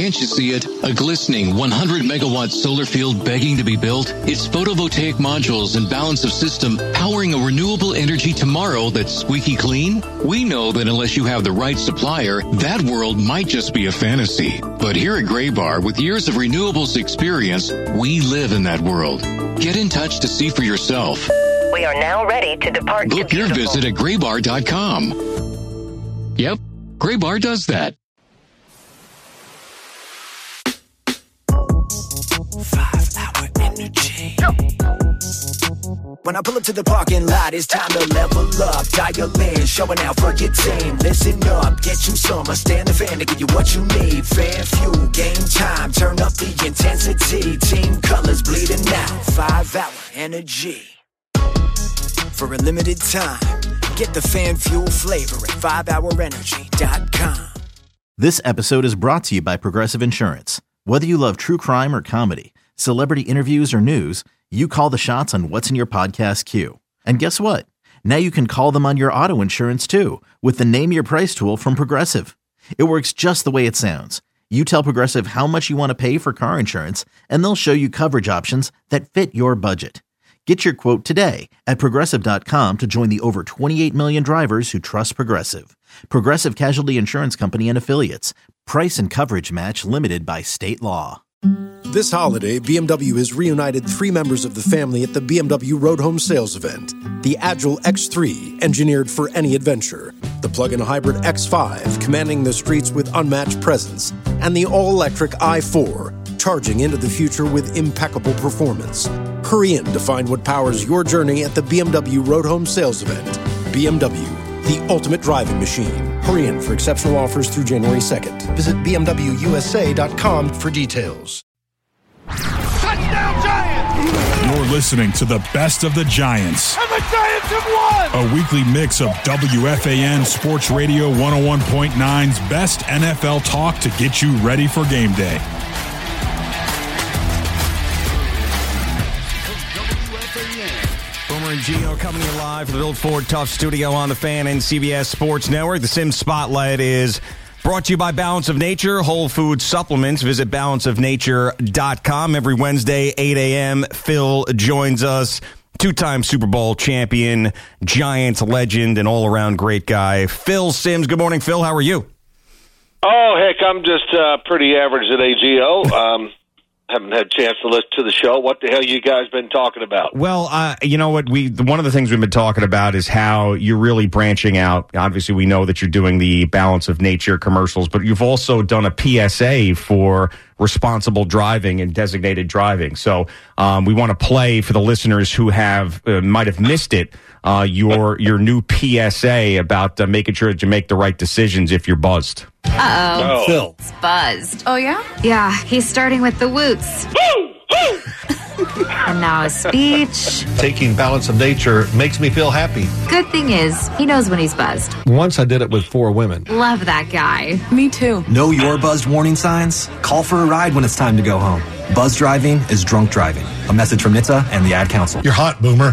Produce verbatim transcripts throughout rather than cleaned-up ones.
Can't you see it? A glistening one hundred megawatt solar field begging to be built? It's photovoltaic modules and balance of system powering a renewable energy tomorrow that's squeaky clean? We know that unless you have the right supplier, that world might just be a fantasy. But here at Graybar, with years of renewables experience, we live in that world. Get in touch to see for yourself. We are now ready to depart. Book your visit at graybar dot com. Yep, Graybar does that. Five hour energy. When I pull up to the parking lot, it's time to level up. Dial in, showing out for your team. Listen up, get you some. I stand the fan to give you what you need. Fan fuel, game time. Turn up the intensity. Team colors bleeding out. Five hour energy. For a limited time, get the fan fuel flavor at five hour energy dot com. This episode is brought to you by Progressive Insurance. Whether you love true crime or comedy, celebrity interviews or news, you call the shots on what's in your podcast queue. And guess what? Now you can call them on your auto insurance too with the Name Your Price tool from Progressive. It works just the way it sounds. You tell Progressive how much you want to pay for car insurance, and they'll show you coverage options that fit your budget. Get your quote today at Progressive dot com to join the over twenty-eight million drivers who trust Progressive. Progressive Casualty Insurance Company and Affiliates. Price and coverage match limited by state law. This holiday, B M W has reunited three members of the family at the B M W Road Home Sales Event. The Agile X three, engineered for any adventure. The plug-in hybrid X five, commanding the streets with unmatched presence. And the all-electric i four, charging into the future with impeccable performance. Hurry in to find what powers your journey at the B M W Road Home Sales Event. B M W, the ultimate driving machine. Hurry in for exceptional offers through January second. Visit B M W U S A dot com for details. Touchdown Giants! You're listening to the best of the Giants. And the Giants have won! A weekly mix of W F A N Sports Radio one oh one point nine's best N F L talk to get you ready for game day. Boomer and Gio coming to you live from the Built Ford Tough Studio on the Fan and C B S Sports Network. The Sim Spotlight is brought to you by Balance of Nature, Whole Food Supplements. Visit balance of nature dot com. Every Wednesday, eight a.m., Phil joins us. Two-time Super Bowl champion, Giants legend, and all-around great guy, Phil Simms. Good morning, Phil. How are you? Oh, heck, I'm just uh, pretty average today, Gio. Um Haven't had a chance to listen to the show. What the hell you guys been talking about? Well, uh, you know what? We one of the things we've been talking about is how you're really branching out. Obviously, we know that you're doing the Balance of Nature commercials, but you've also done a P S A for responsible driving and designated driving. So um, we want to play for the listeners who have uh, might have missed it. Uh, your your new P S A about uh, making sure that you make the right decisions if you're buzzed. Uh-oh. Oh. Phil. It's buzzed. Oh, yeah? Yeah, he's starting with the woots. And now a speech. Taking Balance of Nature makes me feel happy. Good thing is, he knows when he's buzzed. Once I did it with four women. Love that guy. Me too. Know your buzzed warning signs? Call for a ride when it's time to go home. Buzz driving is drunk driving. A message from N H T S A and the Ad Council. You're hot, Boomer.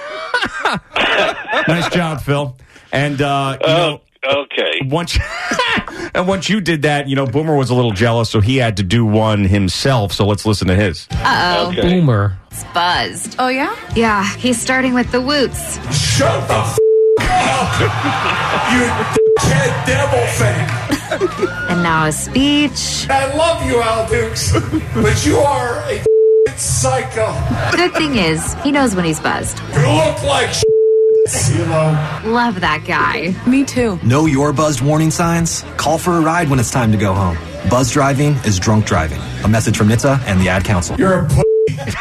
Nice job, Phil. And, uh, you know, uh, okay. Once, and once you did that, you know, Boomer was a little jealous, so he had to do one himself. So let's listen to his. Uh-oh. Okay. Boomer. It's buzzed. Oh, yeah? Yeah, he's starting with the woots. Shut the f*** up! You dead devil fan! And now a speech. I love you, Al Dukes, but you are a psycho. Good thing is, he knows when he's buzzed. You look like shit. You know. Love that guy. Me too. Know your buzzed warning signs? Call for a ride when it's time to go home. Buzz driving is drunk driving. A message from N H T S A and the Ad Council. You're a p-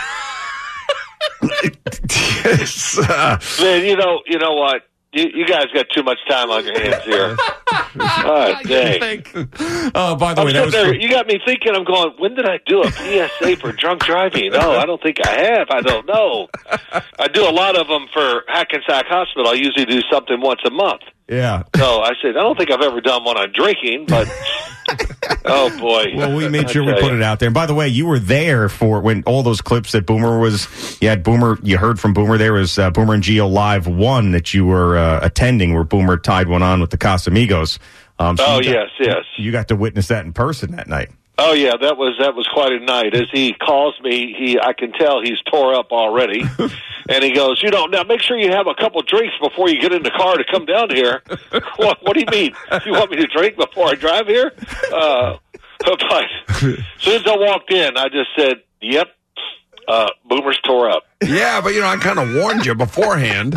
Yes. Uh, Man, you know, you know what? You, you guys got too much time on your hands here. Oh, dang. Oh, by the I'm way, that was there, for- you got me thinking. I'm going, when did I do a P S A for drunk driving? No, I don't think I have. I don't know. I do a lot of them for Hackensack Hospital. I usually do something once a month. Yeah. So I said, I don't think I've ever done one on drinking, but oh boy. Well, we made sure I we tell put you. it out there. And by the way, you were there for when all those clips that Boomer was, you had Boomer, you heard from Boomer. There was uh, Boomer and Gio Live one that you were uh, attending where Boomer tied one on with the Casamigos. Um, so Oh, you got, yes, yes. You got to witness that in person that night. Oh yeah, that was that was quite a night. As he calls me, he I can tell he's tore up already, and he goes, "You know, now make sure you have a couple drinks before you get in the car to come down here." what, what do you mean? You want me to drink before I drive here? Uh, but as soon as I walked in, I just said, "Yep, uh, Boomer's tore up." Yeah, but you know, I kind of warned you beforehand.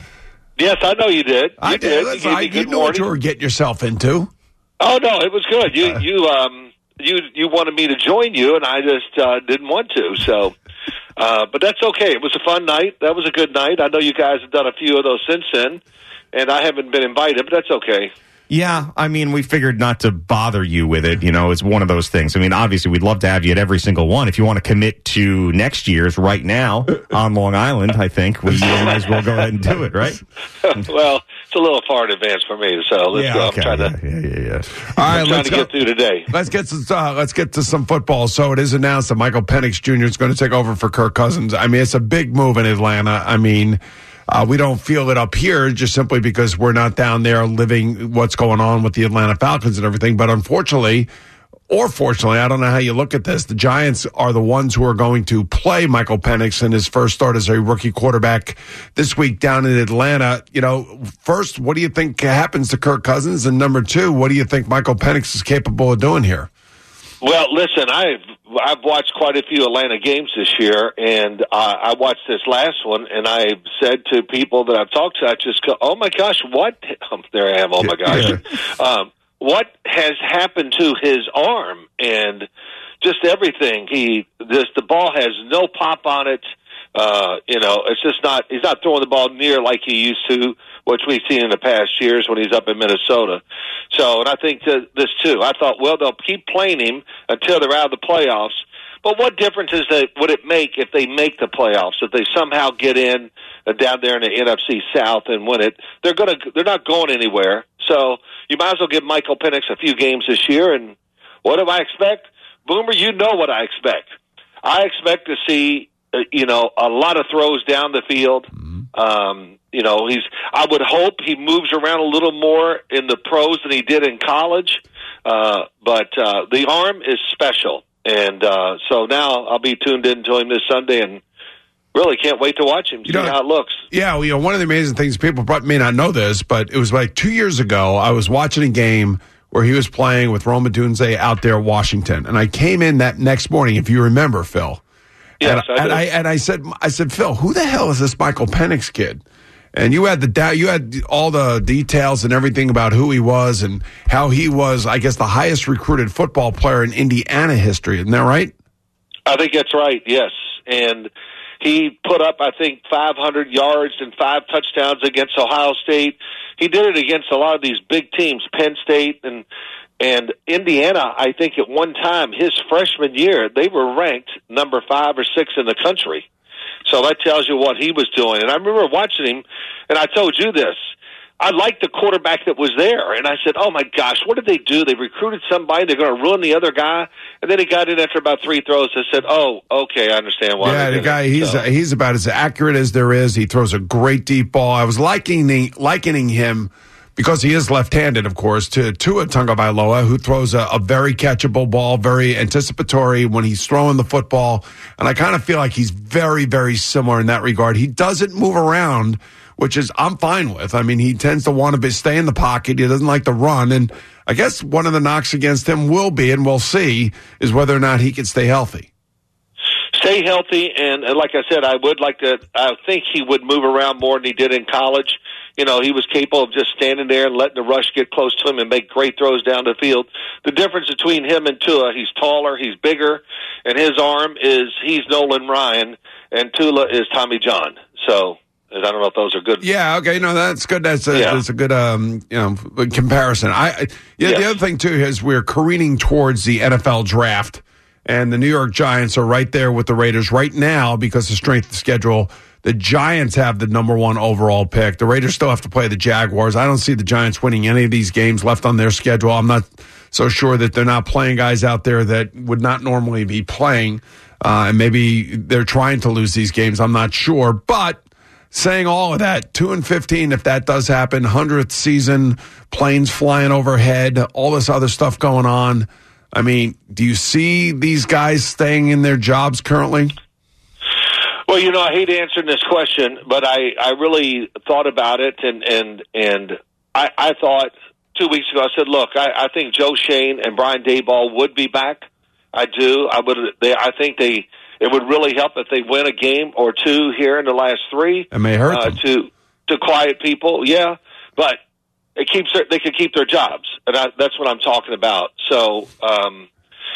Yes, I know you did. You I did. did. You, I, gave me you good knew what warning. you were getting yourself into. Oh no, it was good. You Uh, you um you you wanted me to join you, and I just uh, didn't want to. So, uh, but that's okay. It was a fun night. That was a good night. I know you guys have done a few of those since then, and I haven't been invited, but that's okay. Yeah, I mean, we figured not to bother you with it. You know, it's one of those things. I mean, obviously, we'd love to have you at every single one. If you want to commit to next year's right now on Long Island, I think we might as well go ahead and do it, right? Well, it's a little far in advance for me, so let's Yeah, go. okay, I'm trying to, Yeah, yeah, yeah. All right, I'm trying let's to go. get through today. Let's get to uh, let's get to some football. So it is announced that Michael Penix Junior is going to take over for Kirk Cousins. I mean, it's a big move in Atlanta. I mean, uh, we don't feel it up here just simply because we're not down there living what's going on with the Atlanta Falcons and everything. But unfortunately, or fortunately, I don't know how you look at this, the Giants are the ones who are going to play Michael Penix in his first start as a rookie quarterback this week down in Atlanta. You know, first, what do you think happens to Kirk Cousins? And number two, what do you think Michael Penix is capable of doing here? Well, listen, I've I've watched quite a few Atlanta games this year, and uh, I watched this last one, and I said to people that I've talked to, I just go, "Oh my gosh, what?" Oh, there I am. Oh my gosh, um, what has happened to his arm and just everything? He just the ball has no pop on it. Uh, you know, it's just not. He's not throwing the ball near like he used to, which we've seen in the past years when he's up in Minnesota. So, and I think that this too. I thought, well, they'll keep playing him until they're out of the playoffs. But what difference is that would it make if they make the playoffs? If they somehow get in uh, down there in the N F C South and win it, they're gonna. They're not going anywhere. So you might as well give Michael Penix a few games this year. And what do I expect, Boomer? You know what I expect. I expect to see. Uh, you know, a lot of throws down the field. Um, you know, he's. I would hope he moves around a little more in the pros than he did in college. Uh, but uh, the arm is special, and uh, so now I'll be tuned into him this Sunday, and really can't wait to watch him. See You know, how it looks. Yeah, well, you know, one of the amazing things, people probably may not know this, but it was like two years ago, I was watching a game where he was playing with Rome Odunze out there in Washington, and I came in that next morning, if you remember, Phil. Yes, and, I and do. I and I said, I said, Phil, who the hell is this Michael Penix kid? And you had the da- you had all the details and everything about who he was and how he was, I guess, the highest recruited football player in Indiana history. Isn't that right? I think that's right, yes. And he put up, I think, five hundred yards and five touchdowns against Ohio State. He did it against a lot of these big teams, Penn State and and Indiana. I think at one time, his freshman year, they were ranked number five or six in the country. So that tells you what he was doing. And I remember watching him, and I told you this. I liked the quarterback that was there. And I said, oh, my gosh, what did they do? They recruited somebody. They're going to ruin the other guy. And then he got in after about three throws and said, oh, okay, I understand why. Yeah, they the did guy, it. he's So- uh, he's about as accurate as there is. He throws a great deep ball. I was likening, likening him, because he is left-handed, of course, to Tua Tagovailoa, who throws a, a very catchable ball, very anticipatory when he's throwing the football. And I kind of feel like he's very, very similar in that regard. He doesn't move around, which is I'm fine with. I mean, he tends to want to be, stay in the pocket. He doesn't like to run. And I guess one of the knocks against him will be, and we'll see, is whether or not he can stay healthy. Stay healthy, and, and like I said, I would like to. I think he would move around more than he did in college. You know, he was capable of just standing there and letting the rush get close to him and make great throws down the field. The difference between him and Tua, he's taller, he's bigger, and his arm is he's Nolan Ryan, and Tua is Tommy John. So I don't know if those are good. Yeah, okay, no, that's good. That's a, Yeah. that's a good um, you know comparison. I, I yeah, Yes. the other thing too is we're careening towards the N F L draft. And the New York Giants are right there with the Raiders right now because of strength of schedule. The Giants have the number one overall pick. The Raiders still have to play the Jaguars. I don't see the Giants winning any of these games left on their schedule. I'm not so sure that they're not playing guys out there that would not normally be playing. Uh, and maybe they're trying to lose these games. I'm not sure. But saying all of that, two and fifteen, if that does happen, hundredth season, planes flying overhead, all this other stuff going on. I mean, do you see these guys staying in their jobs currently? Well, you know, I hate answering this question, but I, I really thought about it, and and and I, I thought two weeks ago, I said, look, I, I think Joe Schoen and Brian Daboll would be back. I do. I would. They, I think they. It would really help if they win a game or two here in the last three. It may hurt uh, them. to to quiet people. Yeah, but it keeps their, they could keep their jobs, and I, that's what I'm talking about. So. Um,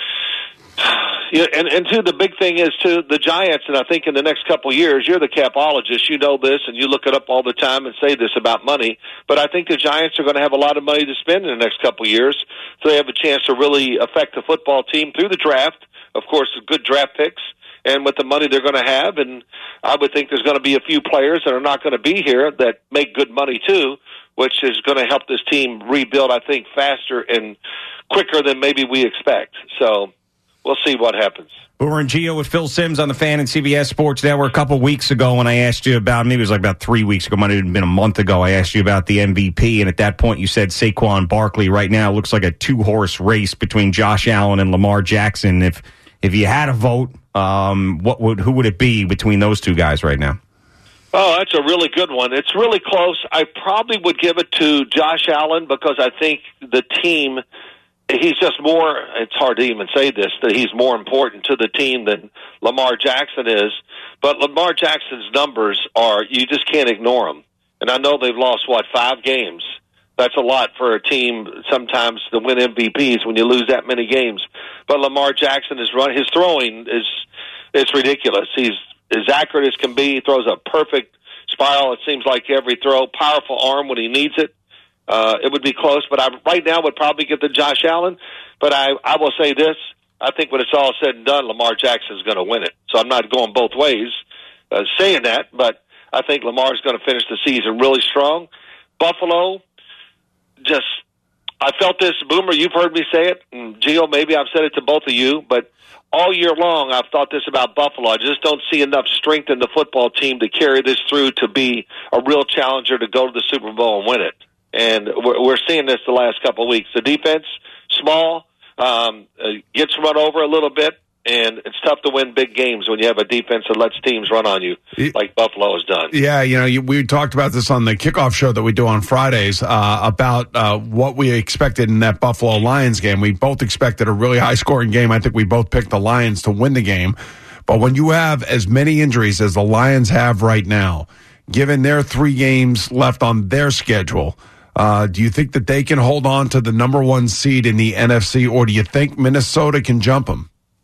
Yeah, and, and too, the big thing is, too, the Giants, and I think in the next couple of years, you're the capologist, you know this, and you look it up all the time and say this about money, but I think the Giants are going to have a lot of money to spend in the next couple of years, so they have a chance to really affect the football team through the draft, of course, good draft picks, and with the money they're going to have, and I would think there's going to be a few players that are not going to be here that make good money, too, which is going to help this team rebuild, I think, faster and quicker than maybe we expect, so... We'll see what happens. Boomer and Gio with Phil Simms on the Fan and C B S Sports Network a couple weeks ago when I asked you about, maybe it was like about three weeks ago, might have been a month ago, I asked you about the M V P, and at that point you said Saquon Barkley. Right now it looks like a two-horse race between Josh Allen and Lamar Jackson. If if you had a vote, um, what would who would it be between those two guys right now? Oh, that's a really good one. It's really close. I probably would give it to Josh Allen because I think the team... He's just more, it's hard to even say this, that he's more important to the team than Lamar Jackson is. But Lamar Jackson's numbers are, you just can't ignore them. And I know they've lost, what, five games. That's a lot for a team sometimes to win M V Ps when you lose that many games. But Lamar Jackson is run, his throwing is it's ridiculous. He's as accurate as can be. He throws a perfect spiral, it seems like every throw. Powerful arm when he needs it. Uh, it would be close, but I right now would probably get to Josh Allen. But I, I will say this. I think when it's all said and done, Lamar Jackson is going to win it. So I'm not going both ways uh, saying that, but I think Lamar is going to finish the season really strong. Buffalo, just, I felt this, Boomer, you've heard me say it, and Gio, maybe I've said it to both of you, but all year long I've thought this about Buffalo. I just don't see enough strength in the football team to carry this through to be a real challenger to go to the Super Bowl and win it. And we're, we're seeing this the last couple of weeks. The defense, small, um, uh, gets run over a little bit, and it's tough to win big games when you have a defense that lets teams run on you like Buffalo has done. Yeah, you know, you, we talked about this on the kickoff show that we do on Fridays uh, about uh, what we expected in that Buffalo Lions game. We both expected a really high-scoring game. I think we both picked the Lions to win the game. But when you have as many injuries as the Lions have right now, given their three games left on their schedule, Uh, do you think that they can hold on to the number one seed in the N F C, or do you think Minnesota can jump them?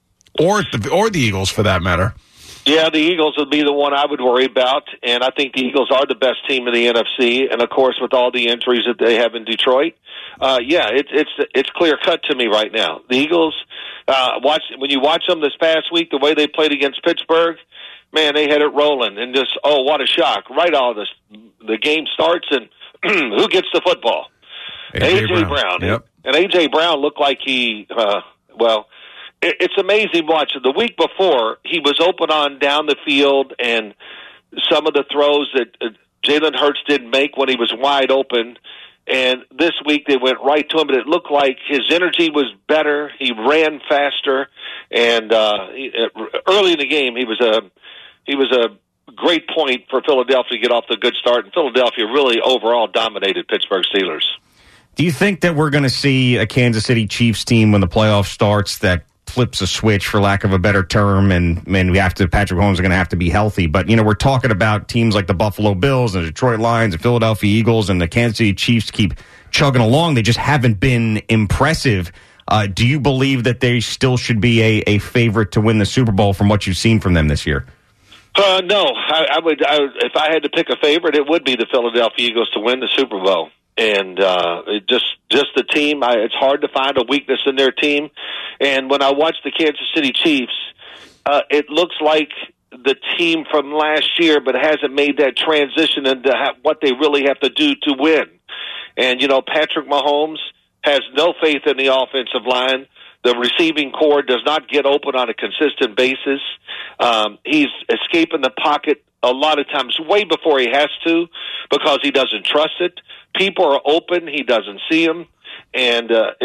Or the, or the Eagles, for that matter? Yeah, the Eagles would be the one I would worry about, and I think the Eagles are the best team in the N F C, and, of course, with all the injuries that they have in Detroit, uh, yeah, it, it's it's clear-cut to me right now. The Eagles, uh, watch when you watch them this past week, the way they played against Pittsburgh, man, they had it rolling, and just, oh, what a shock. Right all this, the game starts, and who gets the football? A J. Brown. Brown. Yep. And A J. Brown looked like he, uh, well, it, it's amazing watching. The week before, he was open on down the field, and some of the throws that uh, Jalen Hurts didn't make when he was wide open. And this week, they went right to him, and it looked like his energy was better. He ran faster. And uh, he, early in the game, he was a he was a great point for Philadelphia to get off the good start, and Philadelphia really overall dominated Pittsburgh Steelers. Do you think that we're going to see a Kansas City Chiefs team when the playoff starts that flips a switch, for lack of a better term, and, and we have to, Patrick Mahomes is going to have to be healthy? But, you know, we're talking about teams like the Buffalo Bills and the Detroit Lions and Philadelphia Eagles and the Kansas City Chiefs keep chugging along. They just haven't been impressive. Uh, do you believe that they still should be a, a favorite to win the Super Bowl from what you've seen from them this year? Uh, no, I, I would. I, if I had to pick a favorite, it would be the Philadelphia Eagles to win the Super Bowl. And uh, it just just the team, I, it's hard to find a weakness in their team. And when I watch the Kansas City Chiefs, uh, it looks like the team from last year, but hasn't made that transition into ha- what they really have to do to win. And you know, Patrick Mahomes has no faith in the offensive line. The receiving core does not get open on a consistent basis. Um, he's escaping the pocket a lot of times way before he has to because he doesn't trust it. People are open. He doesn't see them. And uh, it's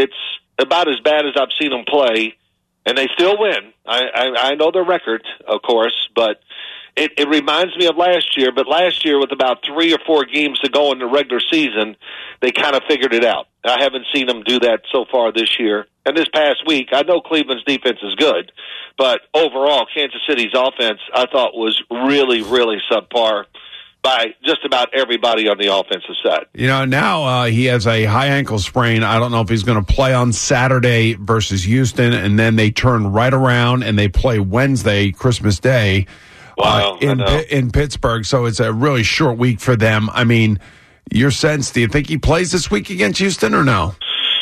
about as bad as I've seen them play, and they still win. I, I, I know their record, of course, but it, it reminds me of last year. But last year, with about three or four games to go in the regular season, they kind of figured it out. I haven't seen them do that so far this year. And this past week, I know Cleveland's defense is good, but overall, Kansas City's offense, I thought, was really, really subpar by just about everybody on the offensive side. You know, now uh, he has a high ankle sprain. I don't know if he's going to play on Saturday versus Houston, and then they turn right around and they play Wednesday, Christmas Day, wow, uh, in in Pittsburgh. So it's a really short week for them. I mean, your sense, do you think he plays this week against Houston or no?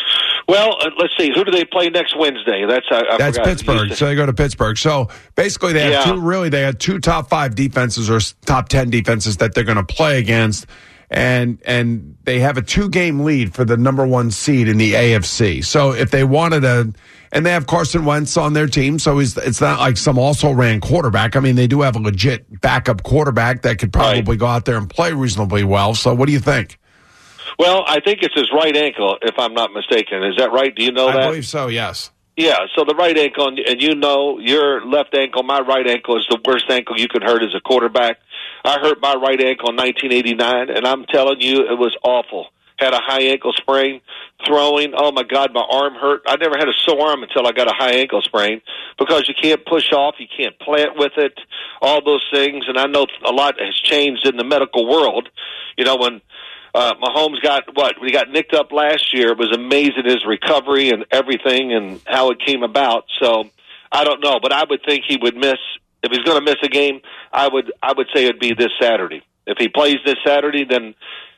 Well, uh, let's see. Who do they play next Wednesday? That's I, I That's forgot. Pittsburgh. So they go to Pittsburgh. So basically, they have Yeah. two. Really, they had two top five defenses or s- top ten defenses that they're going to play against, and and they have a two game lead for the number one seed in the A F C. So if they wanted to, and they have Carson Wentz on their team, so he's, it's not like some also ran quarterback. I mean, they do have a legit backup quarterback that could probably Right. go out there and play reasonably well. So what do you think? Well, I think it's his right ankle, if I'm not mistaken. Is that right? Do you know I that? believe so. Yes. Yeah, so the right ankle, and and you know your left ankle, my right ankle is the worst ankle you could hurt as a quarterback. I hurt my right ankle in nineteen eighty-nine, and I'm telling you, it was awful. Had a high ankle sprain, throwing. Oh, my God, my arm hurt. I never had a sore arm until I got a high ankle sprain because you can't push off, you can't plant with it, all those things. And I know a lot has changed in the medical world. You know, when Uh, Mahomes got, what, when he got nicked up last year, it was amazing his recovery and everything and how it came about. So, I don't know, but I would think he would miss, if he's going to miss a game, I would I would say it'd be this Saturday. If he plays this Saturday, then,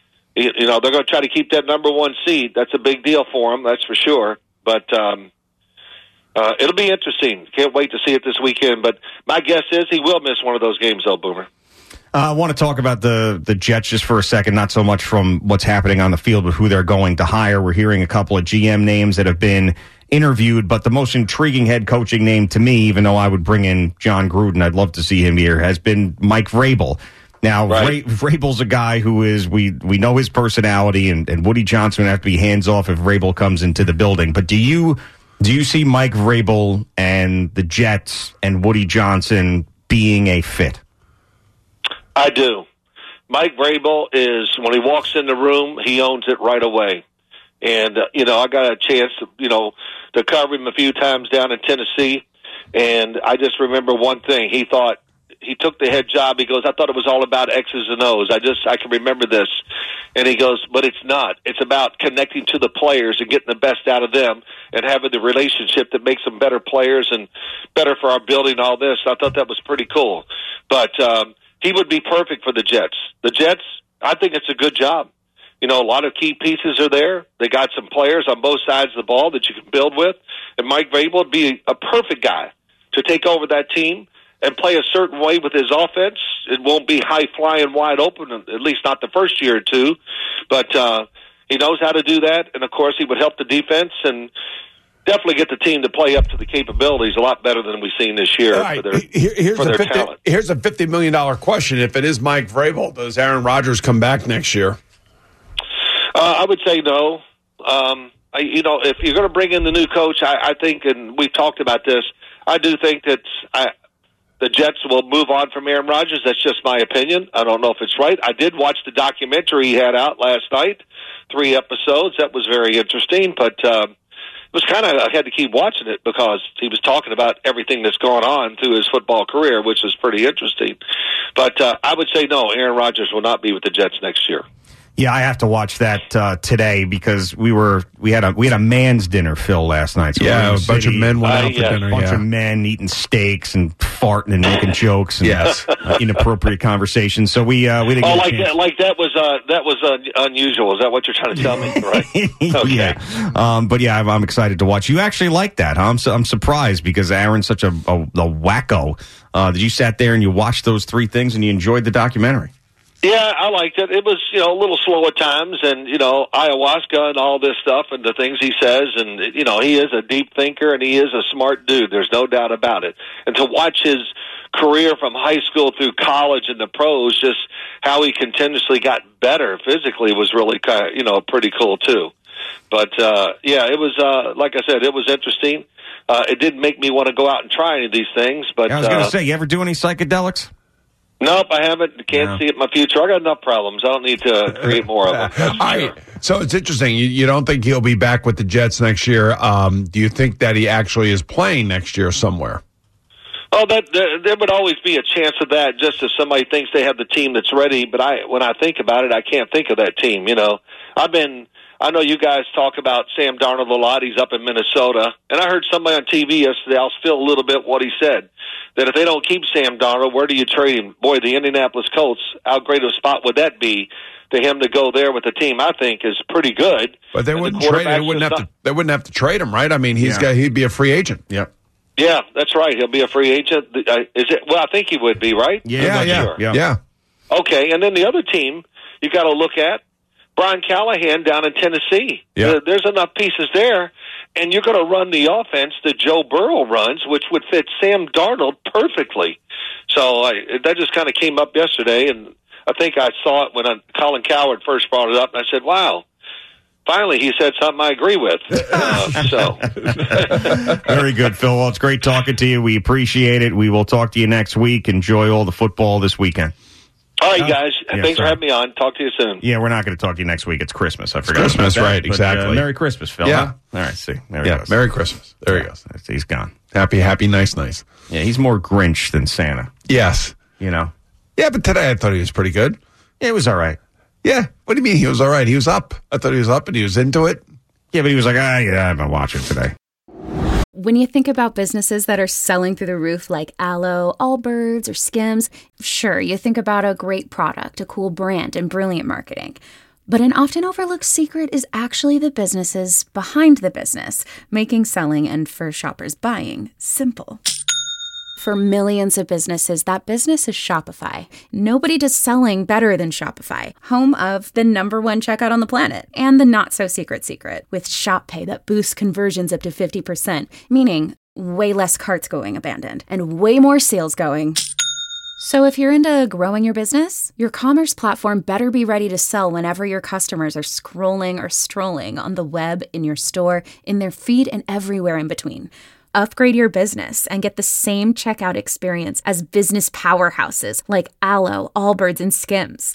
you know, they're going to try to keep that number one seed. That's a big deal for him, that's for sure. But um, uh, it'll be interesting. Can't wait to see it this weekend. But my guess is he will miss one of those games, though, Boomer. Uh, I want to talk about the, the Jets just for a second, not so much from what's happening on the field, but who they're going to hire. We're hearing a couple of G M names that have been interviewed, but the most intriguing head coaching name to me, even though I would bring in John Gruden, I'd love to see him here, has been Mike Vrabel. Now, right. Vra- Vrabel's a guy who is, we, we know his personality, and, and Woody Johnson would have to be hands-off if Vrabel comes into the building. But do you do you see Mike Vrabel and the Jets and Woody Johnson being a fit? I do. Mike Vrabel is, when he walks in the room, he owns it right away. And, uh, you know, I got a chance, to, you know, to cover him a few times down in Tennessee. And I just remember one thing. He thought, he took the head job. He goes, I thought it was all about X's and O's. I just, I can remember this. And he goes, but it's not. It's about connecting to the players and getting the best out of them and having the relationship that makes them better players and better for our building, all this. I thought that was pretty cool. But, um, he would be perfect for the Jets. The Jets, I think it's a good job. You know, a lot of key pieces are there. They got some players on both sides of the ball that you can build with. And Mike Vrabel would be a perfect guy to take over that team and play a certain way with his offense. It won't be high-flying, wide open, at least not the first year or two. But uh, he knows how to do that. And, of course, he would help the defense and definitely get the team to play up to the capabilities a lot better than we've seen this year right. for their, Here, here's for their a fifty, talent. Here's a fifty million dollars question. If it is Mike Vrabel, does Aaron Rodgers come back next year? Uh, I would say no. Um, I, you know, if you're going to bring in the new coach, I, I think, and we've talked about this, I do think that I, the Jets will move on from Aaron Rodgers. That's just my opinion. I don't know if it's right. I did watch the documentary he had out last night, three episodes. That was very interesting, but um, it was kind of, I had to keep watching it because he was talking about everything that's gone on through his football career, which was pretty interesting. But uh, I would say no, Aaron Rodgers will not be with the Jets next year. Yeah, I have to watch that uh, today because we were we had a we had a man's dinner, Phil, last night. So yeah, a city, bunch of men went uh, out for yeah. dinner. A bunch yeah. of men eating steaks and farting and making jokes and yes. uh, inappropriate conversations. So we uh, we didn't. Oh, get a like chance. that, like that was uh, that was uh, unusual. Is that what you're trying to tell me? Right? Okay. Yeah, um, but yeah, I'm, I'm excited to watch. You actually like that, huh? I'm su- I'm surprised because Aaron's such a a, a wacko. Uh, that you sat there and you watched those three things and you enjoyed the documentary. Yeah, I liked it. It was, you know, a little slow at times, and, you know, ayahuasca and all this stuff and the things he says, and, you know, he is a deep thinker and he is a smart dude. There's no doubt about it. And to watch his career from high school through college and the pros, just how he continuously got better physically was really kind of, you know, pretty cool too. But, uh, yeah, it was, uh, like I said, it was interesting. Uh, it didn't make me want to go out and try any of these things. But I was going to uh, say, you ever do any psychedelics? Nope, I haven't. Can't No. see it in my future. I got enough problems. I don't need to create more of them. That's for I, sure. so it's interesting. You, you don't think he'll be back with the Jets next year. Um, do you think that he actually is playing next year somewhere? Oh, that there, there would always be a chance of that. Just if somebody thinks they have the team that's ready, but I, when I think about it, I can't think of that team. You know, I've been. I know you guys talk about Sam Darnold a lot. He's up in Minnesota, and I heard somebody on T V yesterday. I'll spill a little bit what he said. That if they don't keep Sam Darnold, where do you trade him? Boy, the Indianapolis Colts. How great of a spot would that be to him to go there with the team? I think is pretty good. But they And wouldn't the trade. They quarterback's wouldn't have just to. They wouldn't have to trade him, right? I mean, he's Yeah. got. He'd be a free agent. Yep. Yeah, that's right. He'll be a free agent. Uh, Is it? Well, I think he would be, right? Yeah, Yeah, I'm not yeah, sure. yeah. yeah. Okay, and then the other team you got to look at, Brian Callahan down in Tennessee. Yeah. There- There's enough pieces there, and you're going to run the offense that Joe Burrow runs, which would fit Sam Darnold perfectly. So I, that just kind of came up yesterday, and I think I saw it when I, Colin Cowherd first brought it up, and I said, wow. Finally, he said something I agree with. Uh, so, Very good, Phil. Well, it's great talking to you. We appreciate it. We will talk to you next week. Enjoy all the football this weekend. all right, guys. Yeah, Thanks sorry. for having me on. Talk to you soon. Yeah, we're not going to talk to you next week. It's Christmas. I forgot. Christmas, about that. right, But, exactly. Uh, Merry Christmas, Phil. Yeah. Huh? All right, see. There Yeah. he goes. Merry Christmas. There he goes. He's gone. Happy, happy, nice, nice. Yeah, he's more Grinch than Santa, Yes. you know? Yeah, but today I thought he was pretty good. Yeah, it was all right. Yeah. What do you mean he was all right? He was up. I thought he was up and he was into it. Yeah, but he was like, ah, yeah, I'm not watching today. When you think about businesses that are selling through the roof like Aloe, Allbirds, or Skims, sure, you think about a great product, a cool brand, and brilliant marketing. But an often overlooked secret is actually the businesses behind the business, making selling and for shoppers buying simple. For millions of businesses, that business is Shopify. Nobody does selling better than Shopify, home of the number one checkout on the planet, and the not-so-secret secret, with Shop Pay that boosts conversions up to fifty percent, meaning way less carts going abandoned, and way more sales going. So if you're into growing your business, your commerce platform better be ready to sell whenever your customers are scrolling or strolling on the web, in your store, in their feed, and everywhere in between. Upgrade your business and get the same checkout experience as business powerhouses like Aloe, Allbirds, and Skims.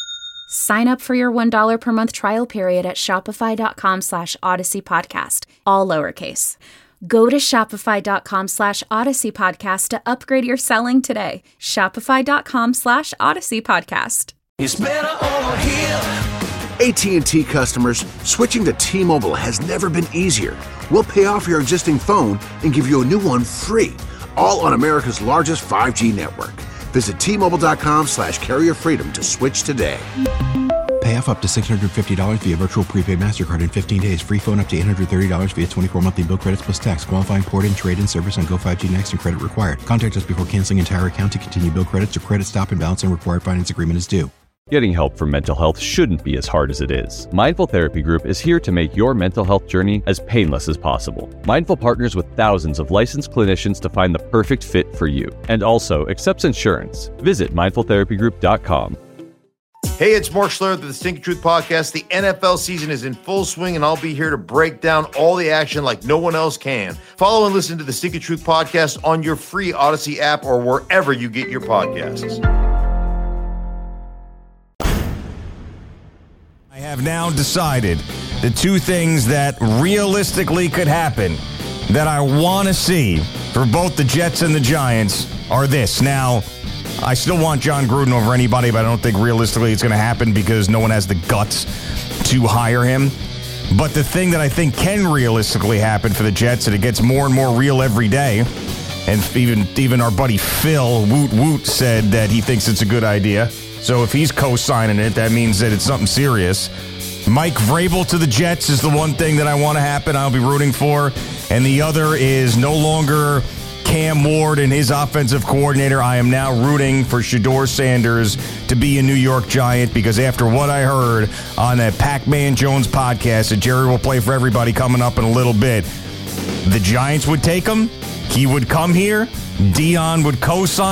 Sign up for your one dollar per month trial period at shopify.com slash Odyssey Podcast, all lowercase. Go to shopify.com slash Odyssey Podcast to upgrade your selling today. Shopify.com slash Odyssey Podcast. It's better over here. A T and T customers, switching to T-Mobile has never been easier. We'll pay off your existing phone and give you a new one free, all on America's largest five G network. Visit T-Mobile.com slash carrier freedom to switch today. Pay off up to six hundred fifty dollars via virtual prepaid MasterCard in fifteen days. Free phone up to eight hundred thirty dollars via twenty-four monthly bill credits plus tax. Qualifying port-in, trade-in service on Go five G Next and credit required. Contact us before canceling entire account to continue bill credits or credit stop and balance and required finance agreement is due. Getting help for mental health shouldn't be as hard as it is. Mindful Therapy Group is here to make your mental health journey as painless as possible. Mindful partners with thousands of licensed clinicians to find the perfect fit for you, and also accepts insurance. Visit mindful therapy group dot com. Hey, it's Mark Schlereth of the Stinking Truth Podcast. The N F L season is in full swing, and I'll be here to break down all the action like no one else can. Follow and listen to the Stinking Truth Podcast on your free Odyssey app or wherever you get your podcasts. I have now decided the two things that realistically could happen that I want to see for both the Jets and the Giants are this. Now, I still want John Gruden over anybody, but I don't think realistically it's going to happen because no one has the guts to hire him. But the thing that I think can realistically happen for the Jets, and it gets more and more real every day, and even even our buddy Phil Woot Woot said that he thinks it's a good idea. So if he's co-signing it, that means that it's something serious. Mike Vrabel to the Jets is the one thing that I want to happen. I'll be rooting for. And the other is no longer Cam Ward and his offensive coordinator. I am now rooting for Shedeur Sanders to be a New York Giant because after what I heard on that Pac-Man Jones podcast that Jerry will play for everybody coming up in a little bit, the Giants would take him. He would come here. Dion would co-sign it.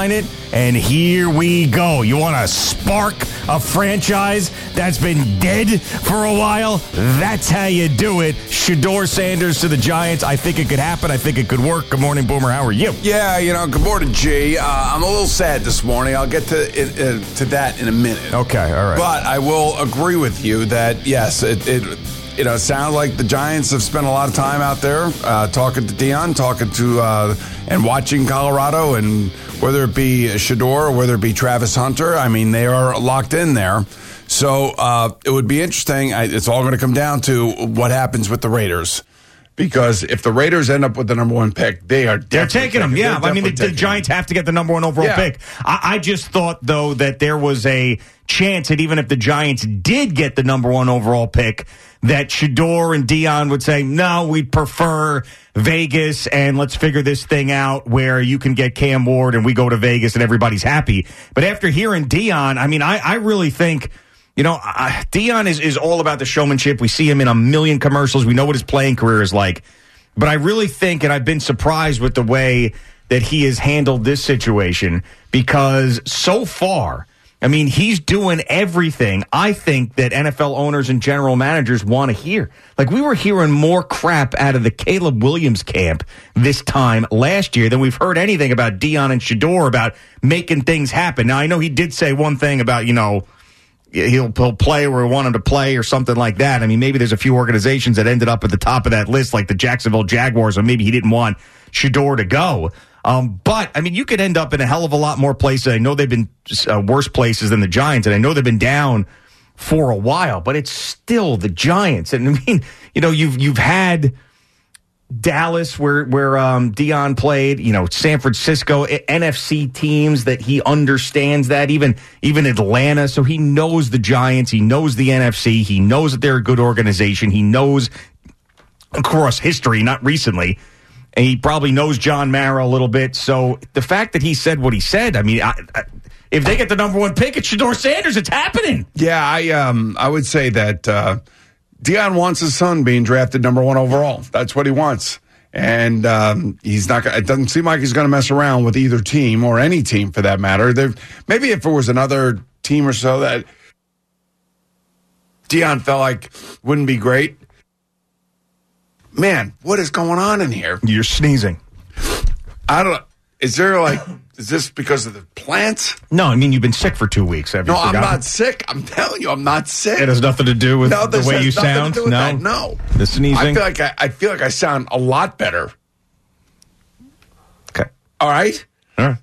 And here we go. You want to spark a franchise that's been dead for a while? That's how you do it. Shedeur Sanders to the Giants. I think it could happen. I think it could work. Good morning, Boomer. How are you? Yeah, you know, good morning, G. Uh, I'm a little sad this morning. I'll get to it, uh, to that in a minute. Okay, all right. But I will agree with you that, yes, it, it you know, it sounds like the Giants have spent a lot of time out there uh, talking to Deion, talking to uh, and watching Colorado, and whether it be Shedeur or whether it be Travis Hunter, I mean, they are locked in there. So uh, it would be interesting. I, it's all going to come down to what happens with the Raiders. Because if the Raiders end up with the number one pick, they are They're taking them, yeah. I mean, the, the Giants have to get the number one overall Yeah. pick. I, I just thought, though, that there was a chance that even if the Giants did get the number one overall pick, that Shedeur and Deion would say, no, we'd prefer Vegas, and let's figure this thing out where you can get Cam Ward and we go to Vegas and everybody's happy. But after hearing Deion, I mean, I, I really think... You know, uh, Deion is, is all about the showmanship. We see him in a million commercials. We know what his playing career is like. But I really think, and I've been surprised with the way that he has handled this situation, because so far, I mean, he's doing everything I think that N F L owners and general managers want to hear. Like, we were hearing more crap out of the Caleb Williams camp this time last year than we've heard anything about Deion and Shedeur about making things happen. Now, I know he did say one thing about, you know, He'll, he'll play where we want him to play or something like that. I mean, maybe there's a few organizations that ended up at the top of that list, like the Jacksonville Jaguars, or maybe he didn't want Shedeur to go. Um, but, I mean, you could end up in a hell of a lot more places. I know they've been uh, worse places than the Giants, and I know they've been down for a while, but it's still the Giants. And, I mean, you know, you've you've had Dallas, where where um, Deion played, you know, San Francisco, N F C teams that he understands that, even even Atlanta. So he knows the Giants, he knows the N F C, he knows that they're a good organization, he knows across history, not recently, and he probably knows John Mara a little bit. So the fact that he said what he said, I mean, I, I, if they get the number one pick, it's Shedeur Sanders. It's happening. Yeah, I um I would say that. Uh, Deion wants his son being drafted number one overall. That's what he wants. And um, he's not. It doesn't seem like he's going to mess around with either team or any team for that matter. There, maybe if it was another team or so that Deion felt like wouldn't be great. Man, what is going on in here? You're sneezing. I don't know. Is there like, is this because of the plants? No, I mean, you've been sick for two weeks. Have you No, I'm forgotten? not sick. I'm telling you, I'm not sick. It has nothing to do with No, the this way has you nothing to sound? do with No? that. No. The sneezing? I feel like I, I feel like I sound a lot better. Okay. All right. All right.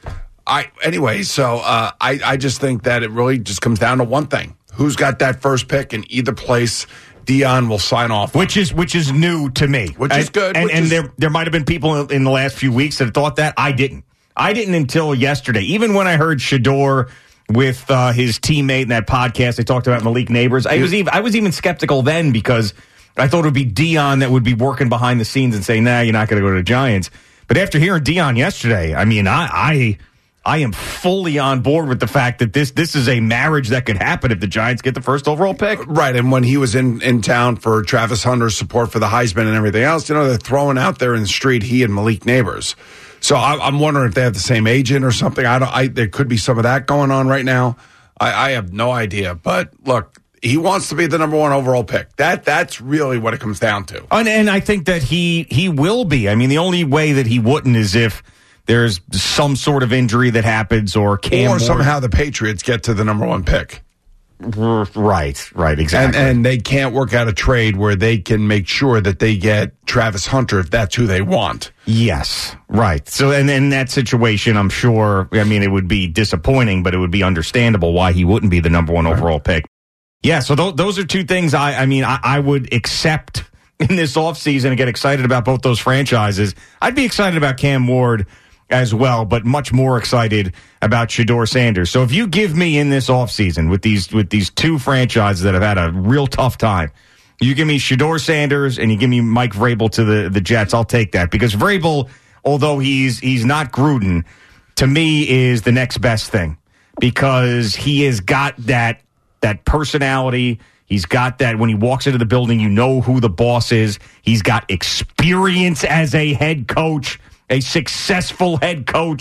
I anyway, so uh, I I just think that it really just comes down to one thing: who's got that first pick in either place. Deion will sign off, which is which is new to me, which is good. And, which and is, there there might have been people in, in the last few weeks that thought that. I didn't. I didn't until yesterday. Even when I heard Shedeur with uh, his teammate in that podcast, they talked about Malik Neighbors. I was even I was even skeptical then, because I thought it would be Deion that would be working behind the scenes and saying, "Nah, you're not going to go to the Giants." But after hearing Deion yesterday, I mean, I, I I am fully on board with the fact that this this is a marriage that could happen if the Giants get the first overall pick. Right, and when he was in, in town for Travis Hunter's support for the Heisman and everything else, you know, they're throwing out there in the street he and Malik Neighbors. So I, I'm wondering if they have the same agent or something. I don't. I, there could be some of that going on right now. I, I have no idea. But look, he wants to be the number one overall pick. That that's really what it comes down to. And, and I think that he he will be. I mean, the only way that he wouldn't is if there's some sort of injury that happens, or Cam or Ward. somehow the Patriots get to the number one pick. Right, right, exactly. And, and they can't work out a trade where they can make sure that they get Travis Hunter if that's who they want. Yes, right. So, and in that situation, I'm sure, I mean, it would be disappointing, but it would be understandable why he wouldn't be the number one overall pick. Yeah, so th- those are two things I, I mean, I, I would accept in this offseason and get excited about both those franchises. I'd be excited about Cam Ward as well, but much more excited about Shedeur Sanders. So if you give me in this offseason with these with these two franchises that have had a real tough time, you give me Shedeur Sanders and you give me Mike Vrabel to the, the Jets, I'll take that. Because Vrabel, although he's he's not Gruden, to me is the next best thing. Because he has got that that personality. He's got that when he walks into the building, you know who the boss is. He's got experience as a head coach, a successful head coach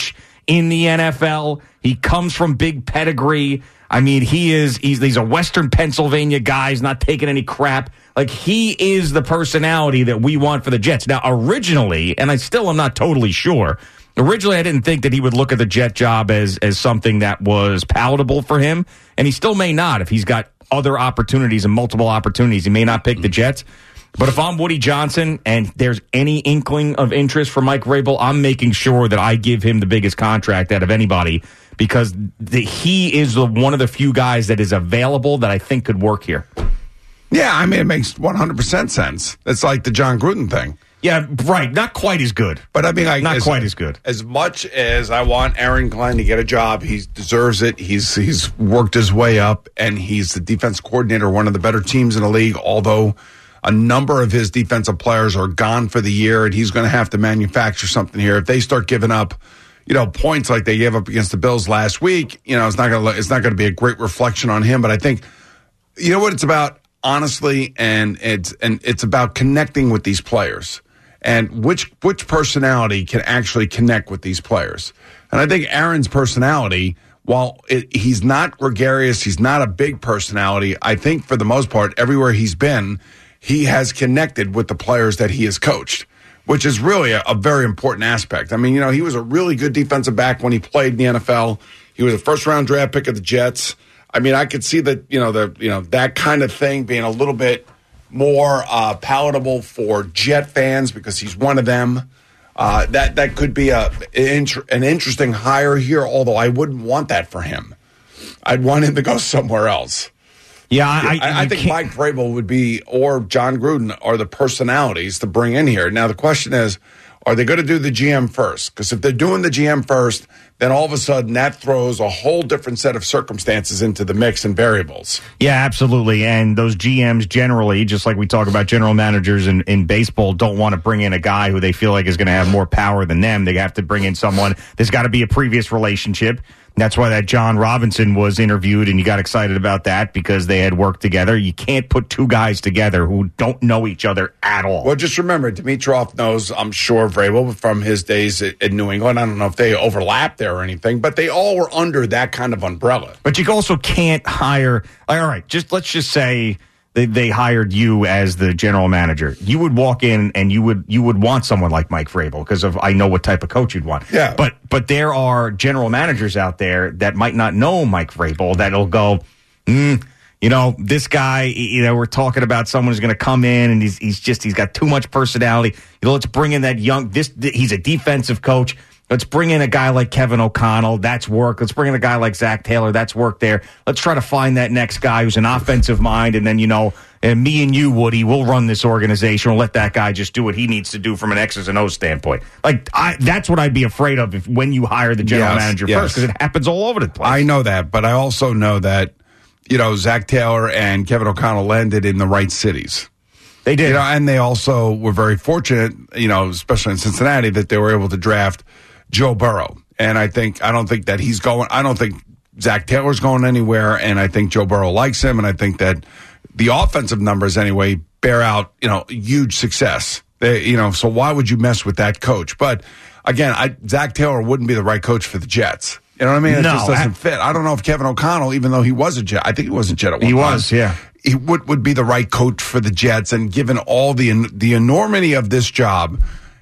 in the N F L. He comes from big pedigree. I mean, he is he's, he's a Western Pennsylvania guy. He's not taking any crap. Like, he is the personality that we want for the Jets. Now, originally, and I still am not totally sure, originally I didn't think that he would look at the Jet job as, as something that was palatable for him, and he still may not if he's got other opportunities and multiple opportunities. He may not pick the Jets. But if I'm Woody Johnson and there's any inkling of interest for Mike Vrabel, I'm making sure that I give him the biggest contract out of anybody because the, he is the, one of the few guys that is available that I think could work here. Yeah, I mean, it makes one hundred percent sense. It's like the John Gruden thing. Yeah, right. Not quite as good. But I mean, like, not as, quite as good. As much as I want Aaron Glenn to get a job, he deserves it. He's he's worked his way up, and he's the defense coordinator, one of the better teams in the league, although a number of his defensive players are gone for the year, and he's going to have to manufacture something here. If they start giving up, you know, points like they gave up against the Bills last week, you know, it's not going to it's not going to be a great reflection on him. But I think, you know what it's about, honestly, and it's and it's about connecting with these players and which which personality can actually connect with these players. And I think Aaron's personality, while it, he's not gregarious, he's not a big personality, I think for the most part, everywhere he's been, he has connected with the players that he has coached, which is really a, a very important aspect. I mean, you know, he was a really good defensive back when he played in the N F L. He was a first-round draft pick of the Jets. I mean, I could see that, you know, the you know that kind of thing being a little bit more uh, palatable for Jet fans because he's one of them. Uh, that that could be a an interesting hire here, although I wouldn't want that for him. I'd want him to go somewhere else. Yeah, I, I, I think can't. Mike Vrabel would be, or John Gruden, are the personalities to bring in here. Now, the question is, are they going to do the G M first? Because if they're doing the G M first, then all of a sudden that throws a whole different set of circumstances into the mix and variables. Yeah, absolutely. And those G Ms generally, just like we talk about general managers in, in baseball, don't want to bring in a guy who they feel like is going to have more power than them. They have to bring in someone. There's got to be a previous relationship. That's why that John Robinson was interviewed, and you got excited about that because they had worked together. You can't put two guys together who don't know each other at all. Well, just remember, Dimitroff knows, I'm sure, Vrabel from his days in New England. I don't know if they overlap there or anything, but they all were under that kind of umbrella. But you also can't hire, all right, just let's just say they, they hired you as the general manager. You would walk in and you would you would want someone like Mike Vrabel because of I know what type of coach you'd want. Yeah. But but there are general managers out there that might not know Mike Vrabel that'll go, mm, you know, this guy, you know, we're talking about someone who's going to come in and he's he's just he's got too much personality. You know, let's bring in that young this he's a defensive coach. Let's bring in a guy like Kevin O'Connell. That's work. Let's bring in a guy like Zach Taylor. That's work there. Let's try to find that next guy who's an offensive mind. And then, you know, and me and you, Woody, we'll run this organization. We'll let that guy just do what he needs to do from an X's and O's standpoint. Like, I, that's what I'd be afraid of if when you hire the general yes, manager yes. first, because it happens all over the place. I know that, but I also know that, you know, Zach Taylor and Kevin O'Connell landed in the right cities. They did. You know, and they also were very fortunate, you know, especially in Cincinnati, that they were able to draft Joe Burrow. And I think, I don't think that he's going, I don't think Zach Taylor's going anywhere. And I think Joe Burrow likes him. And I think that the offensive numbers anyway bear out, you know, huge success. They, you know, so why would you mess with that coach? But again, I, Zach Taylor wouldn't be the right coach for the Jets. You know what I mean? It no, just doesn't I, fit. I don't know if Kevin O'Connell, even though he was a Jet, I think he was a Jet at one he time. He was, yeah. He would, would be the right coach for the Jets. And given all the, the enormity of this job,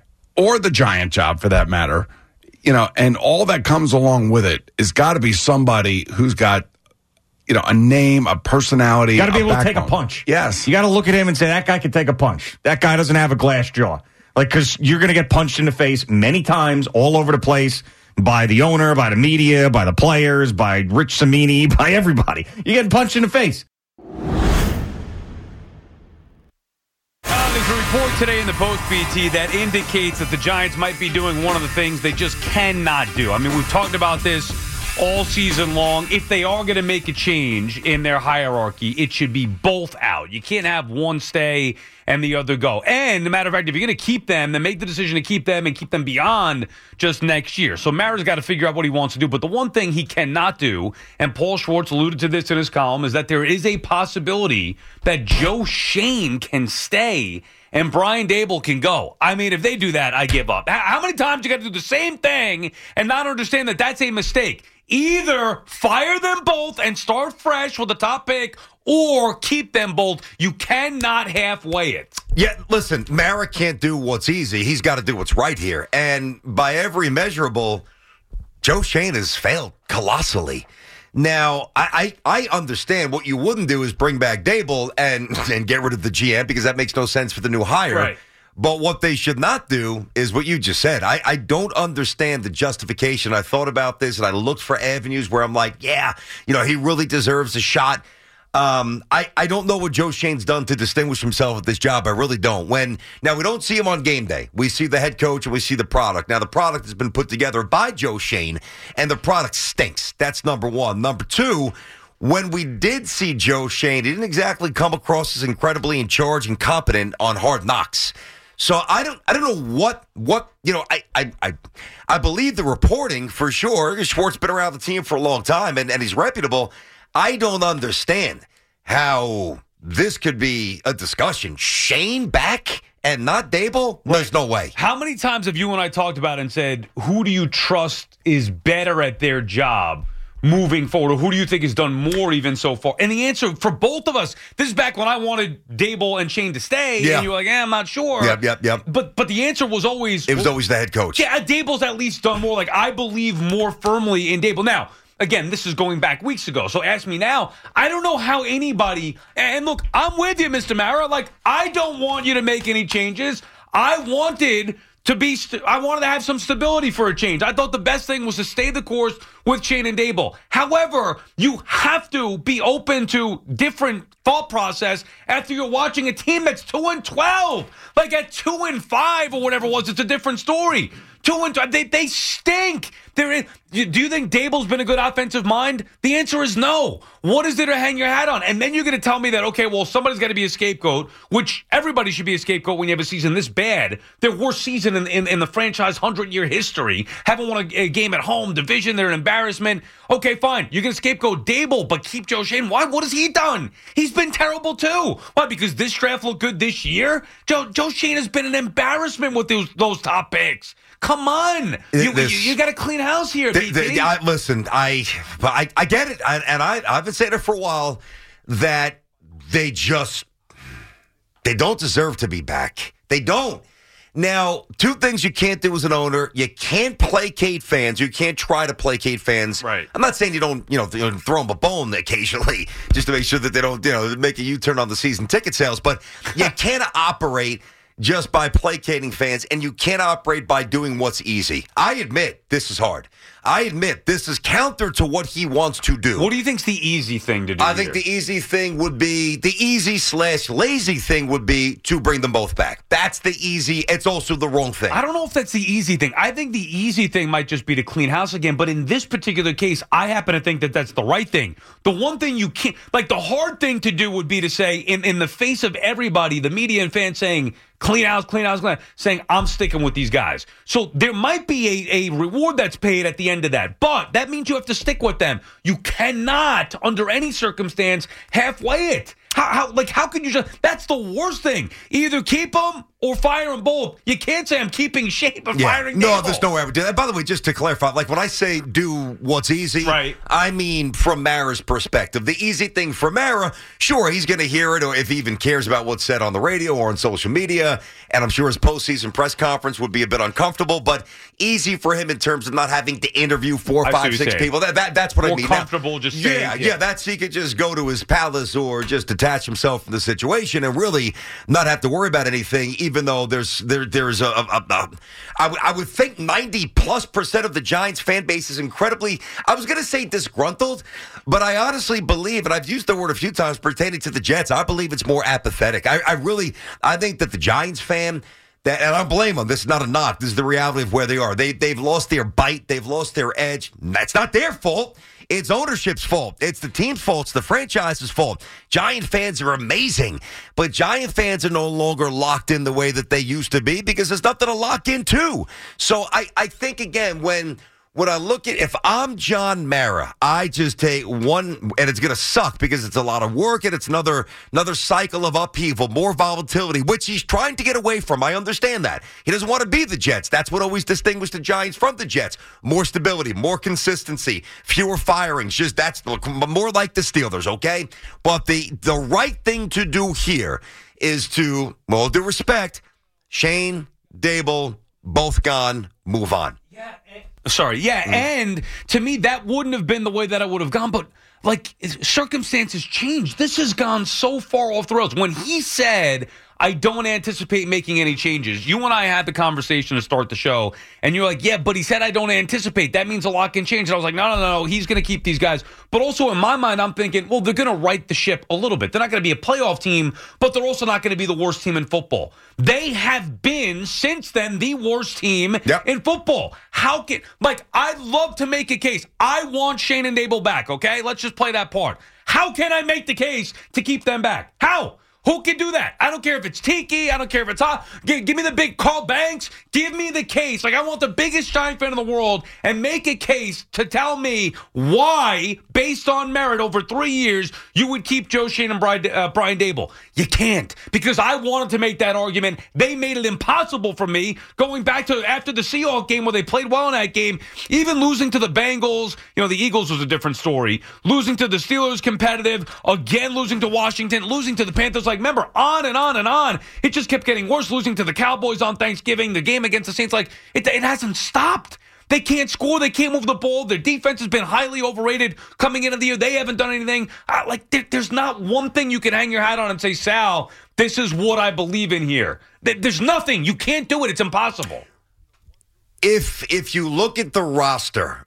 or the Giant job for that matter, you know, and all that comes along with it is got to be somebody who's got, you know, a name, a personality. You got to be able backbone. to take a punch. Yes. You got to look at him and say, that guy can take a punch. That guy doesn't have a glass jaw. Like, because you're going to get punched in the face many times all over the place by the owner, by the media, by the players, by Rich Cimini, by everybody. You're getting punched in the face. There's a report today in the Post B T that indicates that the Giants might be doing one of the things they just cannot do. I mean, we've talked about this all season long. If they are going to make a change in their hierarchy, it should be both out. You can't have one stay and the other go. And, as a matter of fact, if you're going to keep them, then make the decision to keep them and keep them beyond just next year. So Mara's got to figure out what he wants to do. But the one thing he cannot do, and Paul Schwartz alluded to this in his column, is that there is a possibility that Joe Schoen can stay and Brian Daboll can go. I mean, if they do that, I give up. How many times you got to do the same thing and not understand that that's a mistake? Either fire them both and start fresh with the top pick, or keep them both. You cannot halfway it. Yeah, listen, Mara can't do what's easy. He's got to do what's right here. And by every measurable, Joe Schoen has failed colossally. Now, I, I, I understand what you wouldn't do is bring back Daboll and, and get rid of the G M because that makes no sense for the new hire. Right. But what they should not do is what you just said. I, I don't understand the justification. I thought about this and I looked for avenues where I'm like, yeah, you know, he really deserves a shot. Um, I, I don't know what Joe Schoen's done to distinguish himself at this job. I really don't. When now we don't see him on game day. We see the head coach and we see the product. Now the product has been put together by Joe Schoen, and the product stinks. That's number one. Number two, when we did see Joe Schoen, he didn't exactly come across as incredibly in charge and competent on Hard Knocks. So I don't I don't know what what you know I I I, I believe the reporting for sure. Schwartz been around the team for a long time and, and he's reputable. I don't understand how this could be a discussion. Schoen back and not Daboll? There's no way. How many times have you and I talked about and said, who do you trust is better at their job moving forward? Or who do you think has done more even so far? And the answer for both of us, this is back when I wanted Daboll and Schoen to stay. Yeah. And you were like, eh, I'm not sure. Yep, yep, yep. But but the answer was always... It was well, always the head coach. Yeah, Daboll's at least done more. Like, I believe more firmly in Daboll. Now, again, this is going back weeks ago. So ask me now. I don't know how anybody... And look, I'm with you, Mister Mara. Like, I don't want you to make any changes. I wanted... To be, st- I wanted to have some stability for a change. I thought the best thing was to stay the course with Schoen and Daboll. However, you have to be open to different thought process after you're watching a team that's two and twelve. Like at two and five or whatever it was, it's a different story. Two and twelve, they they stink. They're in, do you think Daboll's been a good offensive mind? The answer is no. What is there to hang your hat on? And then you're going to tell me that, okay, well, somebody's got to be a scapegoat, which everybody should be a scapegoat when you have a season this bad. Their worst season in, in, in the franchise hundred-year history. Haven't won a, a game at home, division, they're an embarrassment. Okay, fine. You're going to scapegoat Daboll, but keep Joe Schoen. Why? What has he done? He's been terrible, too. Why? Because this draft looked good this year? Joe, Joe Schoen has been an embarrassment with those, those top picks. Come on. You, This- you, you got a clean house here, The- B the- T. I, listen, I, but I I get it, I, and I I've been saying it for a while that they just they don't deserve to be back. They don't. Now, two things you can't do as an owner: you can't placate fans. You can't try to placate fans. Right. I'm not saying you don't, you know, th- throw them a bone occasionally just to make sure that they don't, you know, make a U-turn on the season ticket sales. But you can't operate just by placating fans, and you can't operate by doing what's easy. I admit this is hard. I admit this is counter to what he wants to do. What do you think's the easy thing to do I think here? the easy thing would be, the easy slash lazy thing would be to bring them both back. That's the easy. It's also the wrong thing. I don't know if that's the easy thing. I think the easy thing might just be to clean house again. But in this particular case, I happen to think that that's the right thing. The one thing you can't, like the hard thing to do would be to say, in, in the face of everybody, the media and fans saying, clean house, clean house, clean house, saying, I'm sticking with these guys. So there might be a, a reward that's paid at the end of that. But that means you have to stick with them. You cannot, under any circumstance, halfway it. How, how like, how can you just, that's the worst thing. Either keep them or fire them both. You can't say I'm keeping shape and firing No, Daboll. there's no way I would do that. By the way, just to clarify, like when I say do what's easy, right. I mean from Mara's perspective. The easy thing for Mara, sure, he's going to hear it, or if he even cares about what's said on the radio or on social media, and I'm sure his postseason press conference would be a bit uncomfortable, but easy for him in terms of not having to interview four, I see five, what you're six saying. people. That, that That's what More I mean. comfortable Now, just yeah, saying, yeah, yeah. that's he could just go to his palace or just detach himself from the situation and really not have to worry about anything, even though there's there there's a, a, a, a I, w- I would think ninety plus percent of the Giants fan base is incredibly, I was going to say disgruntled, but I honestly believe, and I've used the word a few times pertaining to the Jets, I believe it's more apathetic. I, I really, I think that the Giants fan, that, and I don't blame them. This is not a knock. This is the reality of where they are. They, they've lost their bite. They've lost their edge. That's not their fault. It's ownership's fault. It's the team's fault. It's the franchise's fault. Giant fans are amazing, but Giant fans are no longer locked in the way that they used to be because there's nothing to lock into. So I, I think, again, when when I look at, if I'm John Mara, I just take one, and it's going to suck because it's a lot of work and it's another another cycle of upheaval, more volatility, which he's trying to get away from. I understand that. He doesn't want to be the Jets. That's what always distinguished the Giants from the Jets. More stability, more consistency, fewer firings. Just that's more like the Steelers, okay? But the the right thing to do here is to, with all due respect, Shane, Dable, both gone, move on. Sorry, yeah, mm. and to me, that wouldn't have been the way that I would have gone, but, like, circumstances changed. This has gone so far off the rails. When he said, I don't anticipate making any changes, you and I had the conversation to start the show, and you're like, yeah, but he said I don't anticipate. That means a lot can change. And I was like, no, no, no, he's going to keep these guys. But also in my mind, I'm thinking, well, they're going to right the ship a little bit. They're not going to be a playoff team, but they're also not going to be the worst team in football. They have been, since then, the worst team yep. in football. How can, like, I'd love to make a case. I want Shane and Dable back, okay? Let's just play that part. How can I make the case to keep them back? How? Who can do that? I don't care if it's Tiki. I don't care if it's hot. Give, give me the big Carl Banks. Give me the case. Like, I want the biggest Giant fan in the world and make a case to tell me why, based on merit over three years, you would keep Joe Shane and Brian, uh, Brian Dable. You can't, because I wanted to make that argument. They made it impossible for me, going back to after the Seahawks game where they played well in that game, even losing to the Bengals. You know, the Eagles was a different story. Losing to the Steelers, competitive. Again, losing to Washington. Losing to the Panthers. Like, remember, on and on and on. It just kept getting worse. Losing to the Cowboys on Thanksgiving, the game against the Saints. Like, it, it hasn't stopped. They can't score. They can't move the ball. Their defense has been highly overrated coming into the year. They haven't done anything. Uh, like, there, there's not one thing you can hang your hat on and say, Sal, this is what I believe in here. There, there's nothing. You can't do it. It's impossible. If if you look at the roster,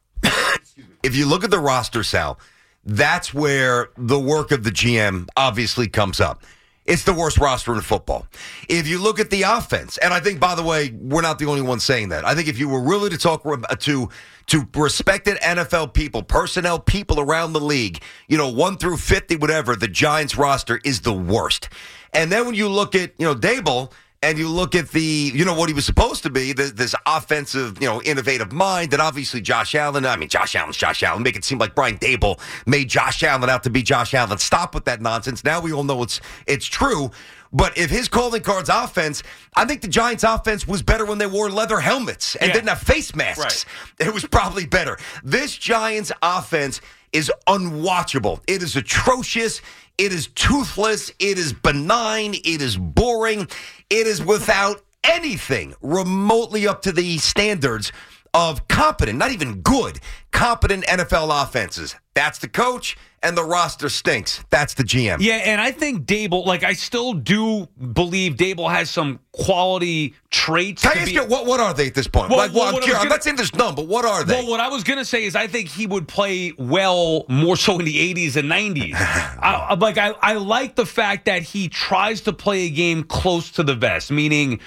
if you look at the roster, Sal, that's where the work of the G M obviously comes up. It's the worst roster in football. If you look at the offense, and I think, by the way, we're not the only ones saying that. I think if you were really to talk to to respected N F L people, personnel people around the league, you know, one through fifty, whatever, the Giants roster is the worst. And then when you look at, you know, Dable, and you look at the, you know, what he was supposed to be, this, this offensive, you know, innovative mind that obviously Josh Allen, I mean, Josh Allen's Josh Allen, make it seem like Brian Dable made Josh Allen out to be Josh Allen. Stop with that nonsense. Now we all know it's it's true. But if his calling card's offense, I think the Giants' offense was better when they wore leather helmets and yeah. didn't have face masks. Right. It was probably better. This Giants' offense is unwatchable. It is atrocious. It is toothless. It is benign. It is boring. It is without anything remotely up to the standards of competent, not even good, competent N F L offenses. That's the coach, and the roster stinks. That's the G M. Yeah, and I think Dable, like, I still do believe Dable has some quality traits. Can I ask be, you, what, what are they at this point? Well, like, well, well, I'm, gonna, I'm not saying there's none, but what are they? Well, what I was going to say is I think he would play well more so in the eighties and nineties. I, like, I, I like the fact that he tries to play a game close to the vest, meaning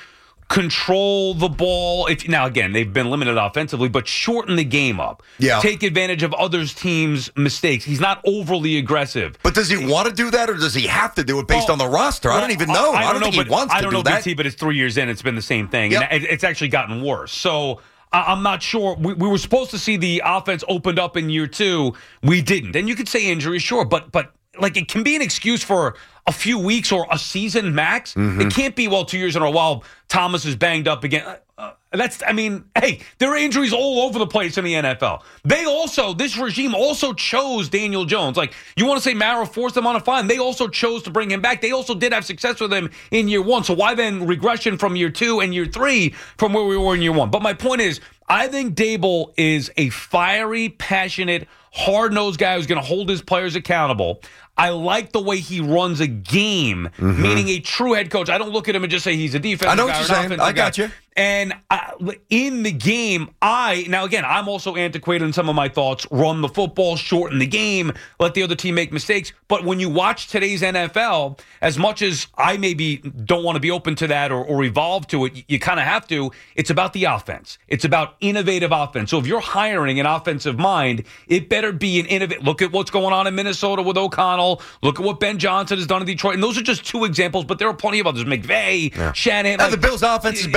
control the ball. If now again they've been limited offensively, but shorten the game up. Yeah. Take advantage of others' teams' mistakes. He's not overly aggressive. But does he want to do that, or does he have to do it based well, on the roster? Well, I don't even know. I, I, I don't, don't think know, he wants I to don't do know, that. B T, but it's three years in. It's been the same thing, yep. and it's actually gotten worse. So I'm not sure. We, we were supposed to see the offense opened up in year two. We didn't, and you could say injury, sure, but but like it can be an excuse for a few weeks or a season max. Mm-hmm. It can't be, well, two years in a row while Thomas is banged up again. Uh, that's, I mean, hey, there are injuries all over the place in the N F L. They also, this regime also chose Daniel Jones. Like, you want to say Mara forced them on a fine. They also chose to bring him back. They also did have success with him in year one. So why then regression from year two and year three from where we were in year one? But my point is, I think Dable is a fiery, passionate, hard-nosed guy who's going to hold his players accountable. I like the way he runs a game, mm-hmm. meaning a true head coach. I don't look at him and just say he's a defensive guy. I know what you're saying. I got guy. you. And I, in the game, I, now again, I'm also antiquated in some of my thoughts. Run the football, shorten the game, let the other team make mistakes. But when you watch today's N F L, as much as I maybe don't want to be open to that or, or evolve to it, you, you kind of have to. It's about the offense. It's about innovative offense. So if you're hiring an offensive mind, it better be an innovative. Look at what's going on in Minnesota with O'Connell. Look at what Ben Johnson has done in Detroit. And those are just two examples, but there are plenty of others. McVay, yeah. Shanahan. And like, the Bills' offense is better without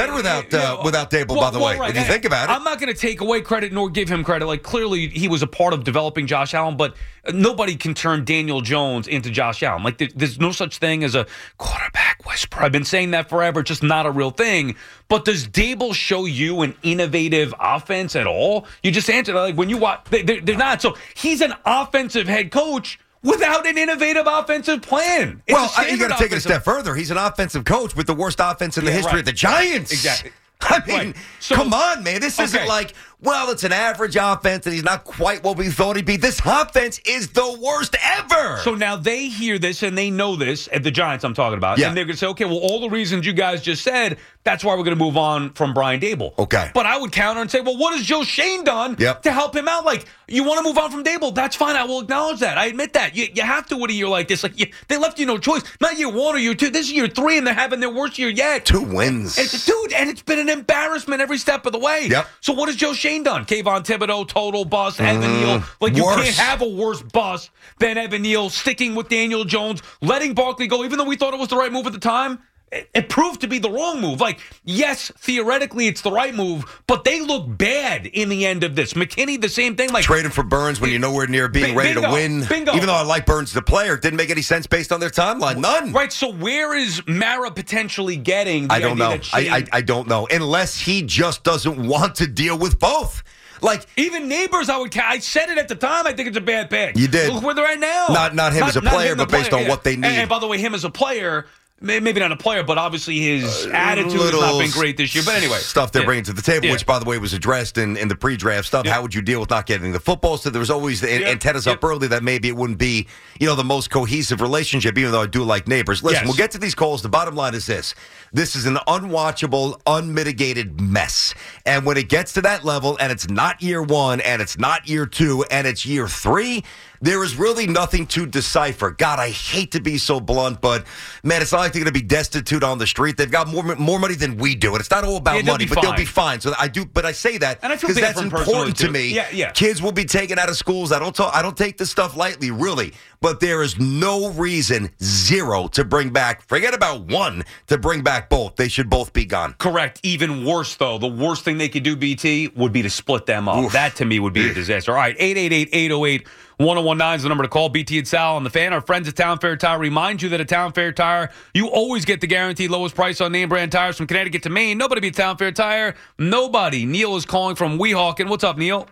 without uh, yeah, without Dable. well, by the well, way, right. if you think about it, I'm not going to take away credit nor give him credit. Like clearly, he was a part of developing Josh Allen, but nobody can turn Daniel Jones into Josh Allen. Like there, there's no such thing as a quarterback whisperer. I've been saying that forever. It's just not a real thing. But does Dable show you an innovative offense at all? You just answered like when you watch, they, they're, they're not. So he's an offensive head coach without an innovative offensive plan. It's well, I, you got to take it a step further. He's an offensive coach with the worst offense in the yeah, history right. of the Giants. Exactly. I mean, right. so, come on, man. This okay. isn't like, well, it's an average offense and he's not quite what we thought he'd be. This offense is the worst ever. So now they hear this and they know this, at the Giants I'm talking about, yeah. and they're going to say, okay, well, all the reasons you guys just said, that's why we're going to move on from Brian Dable. Okay. But I would counter and say, well, what has Joe Shane done yep. to help him out? Like, you want to move on from Dable? That's fine. I will acknowledge that. I admit that. You, you have to with a year like this. Like you, they left you no choice. Not year one or year two. This is year three, and they're having their worst year yet. Two wins. And, dude, and it's been an embarrassment every step of the way. Yep. So what has Joe Shane done? Kayvon Thibodeau, total bust. Mm, Evan Neal. Like, you worse. can't have a worse bust than Evan Neal sticking with Daniel Jones, letting Barkley go, even though we thought it was the right move at the time. It, it proved to be the wrong move. Like, yes, theoretically it's the right move, but they look bad in the end of this. McKinney, the same thing. Like trading for Burns when you're nowhere near being b- ready bingo, to win. Bingo. Even though I like Burns the player, didn't make any sense based on their timeline. None. Right. So where is Mara potentially getting? The I don't idea know. That Shane, I, I I don't know. Unless he just doesn't want to deal with both. Like even Neighbors, I would. I said it at the time. I think it's a bad pick. You did. Look where they're at now. Not not him not, as a not player, him but the based player, on yeah. what they need. And, and by the way, him as a player. Maybe not a player, but obviously his uh, attitude has not been great this year. But anyway. Stuff they're yeah. bringing to the table, yeah. which, by the way, was addressed in, in the pre-draft stuff. Yeah. How would you deal with not getting the football? So there was always the yeah. antennas yeah. up early that maybe it wouldn't be, you know, the most cohesive relationship, even though I do like Neighbors. Listen, yes. we'll get to these calls. The bottom line is this. This is an unwatchable, unmitigated mess. And when it gets to that level, and it's not year one, and it's not year two, and it's year three, there is really nothing to decipher. God, I hate to be so blunt, but, man, it's not like they're going to be destitute on the street. They've got more more money than we do, and it's not all about yeah, money, but fine. they'll be fine. So I do, but I say that because that's important to me. Yeah, yeah. Kids will be taken out of schools. I don't talk, I don't take this stuff lightly, really. But there is no reason, zero, to bring back. Forget about one to bring back both. They should both be gone. Correct. Even worse, though, the worst thing they could do, B T, would be to split them up. Oof. That to me would be a disaster. All right, eight eight eight, eight oh eight, one oh one nine is the number to call. B T and Sal on the Fan. Our friends at Town Fair Tire remind you that at Town Fair Tire, you always get the guaranteed lowest price on name brand tires from Connecticut to Maine. Nobody beats Town Fair Tire. Nobody. Neil is calling from Weehawken. What's up, Neil?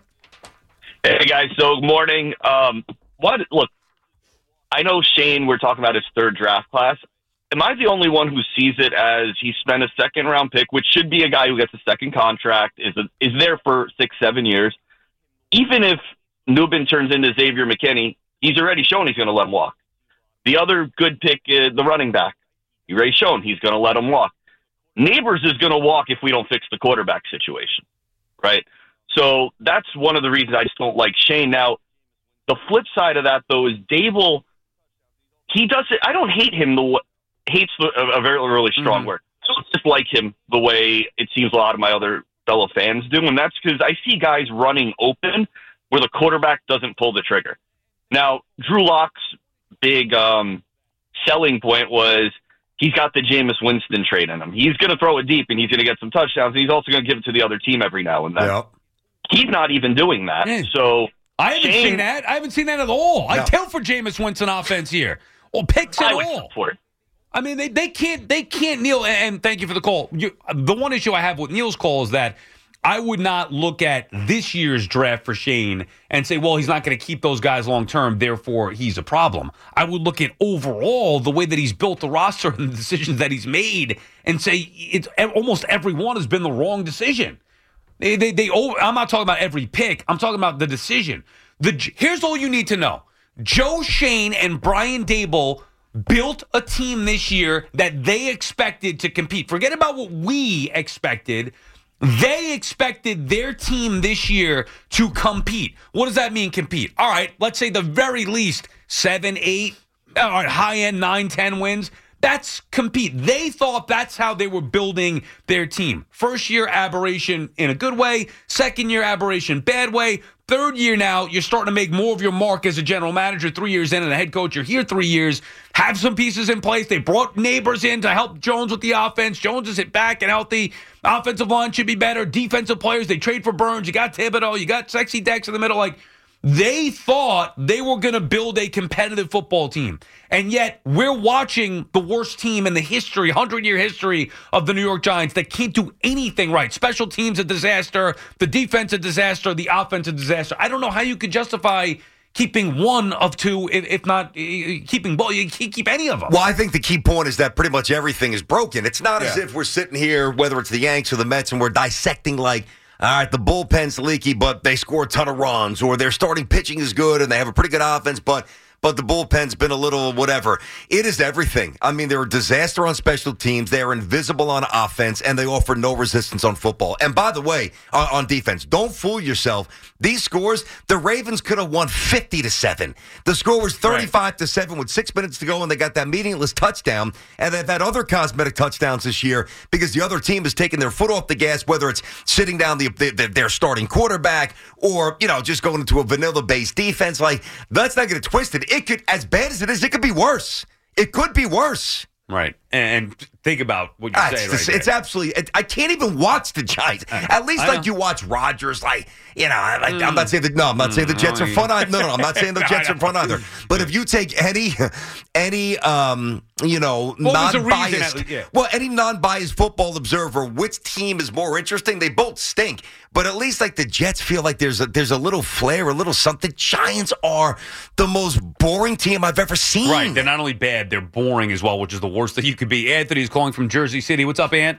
Hey, guys. So, good morning. Um, what? Look, I know Shane, we're talking about his third draft class. Am I the only one who sees it as he spent a second round pick, which should be a guy who gets a second contract, is a, is there for six, seven years? Even if Newbin turns into Xavier McKinney, he's already shown he's going to let him walk. The other good pick is the running back. He's already shown he's going to let him walk. Neighbors is going to walk if we don't fix the quarterback situation, right? So that's one of the reasons I just don't like Shane. Now, the flip side of that, though, is Dable, he does it. I don't hate him. The hate's a, a very, really strong mm-hmm. word. I don't dislike him the way it seems a lot of my other fellow fans do, and that's because I see guys running open where the quarterback doesn't pull the trigger. Now, Drew Lock's big um, selling point was he's got the Jameis Winston trait in him. He's going to throw it deep, and he's going to get some touchdowns, and he's also going to give it to the other team every now and then. Yep. He's not even doing that. Yeah. So I haven't Shane, seen that. I haven't seen that at all. No. I tell for Jameis Winston offense here. Or picks at I would all. support. I mean, they, they can't, they can't, Neil, and thank you for the call. You, the one issue I have with Neil's call is that I would not look at this year's draft for Shane and say, well, he's not going to keep those guys long term, therefore he's a problem. I would look at overall the way that he's built the roster and the decisions that he's made and say it's almost every one has been the wrong decision. They, they, they. I'm not talking about every pick. I'm talking about the decision. The here's all you need to know: Joe Shane and Brian Dable built a team this year that they expected to compete. Forget about what we expected. They expected their team this year to compete. What does that mean, compete? All right, let's say the very least seven, eight, all right, high end nine, ten wins. That's compete. They thought that's how they were building their team. First year aberration in a good way. Second year aberration, bad way. Third year now, you're starting to make more of your mark as a general manager. Three years in and a head coach, you're here three years. Have some pieces in place. They brought Neighbors in to help Jones with the offense. Jones is hit back and healthy. Offensive line should be better. Defensive players, they trade for Burns. You got Thibodeau. You got Sexy Dex in the middle. Like, they thought they were going to build a competitive football team. And yet, we're watching the worst team in the history, hundred-year history of the New York Giants that can't do anything right. Special teams a disaster, the defense a disaster, the offense a disaster. I don't know how you could justify keeping one of two, if, if not keeping both. You can't keep any of them. Well, I think the key point is that pretty much everything is broken. It's not yeah. as if we're sitting here, whether it's the Yanks or the Mets, and we're dissecting like, all right, the bullpen's leaky, but they score a ton of runs, or their starting pitching is good and they have a pretty good offense, but but the bullpen's been a little whatever. It is everything. I mean, they're a disaster on special teams. They are invisible on offense, and they offer no resistance on football. And by the way, on, on defense, don't fool yourself. These scores, the Ravens could have won fifty to seven. The score was thirty-five to seven with six minutes to go, and they got that meaningless touchdown. And they've had other cosmetic touchdowns this year because the other team has taken their foot off the gas, whether it's sitting down the, the, their starting quarterback or, you know, just going into a vanilla-based defense. Like, let's not get it twisted. It could, as bad as it is, it could be worse. It could be worse. Right. And think about what you're ah, saying it's, right it's absolutely, it, I can't even watch the Giants. At least like you watch Rodgers, like, you know, like, mm. I'm not saying that, no, I'm not mm. saying the Jets are fun either. No, no, I'm not saying the Jets are fun either. But if you take any, any, um, you know, well, non-biased, reason, yeah. well, any non-biased football observer, which team is more interesting? They both stink. But at least like the Jets feel like there's a, there's a little flair, a little something. Giants are the most boring team I've ever seen. Right. They're not only bad, they're boring as well, which is the worst that you could be. Anthony's calling from Jersey City. What's up, Ant?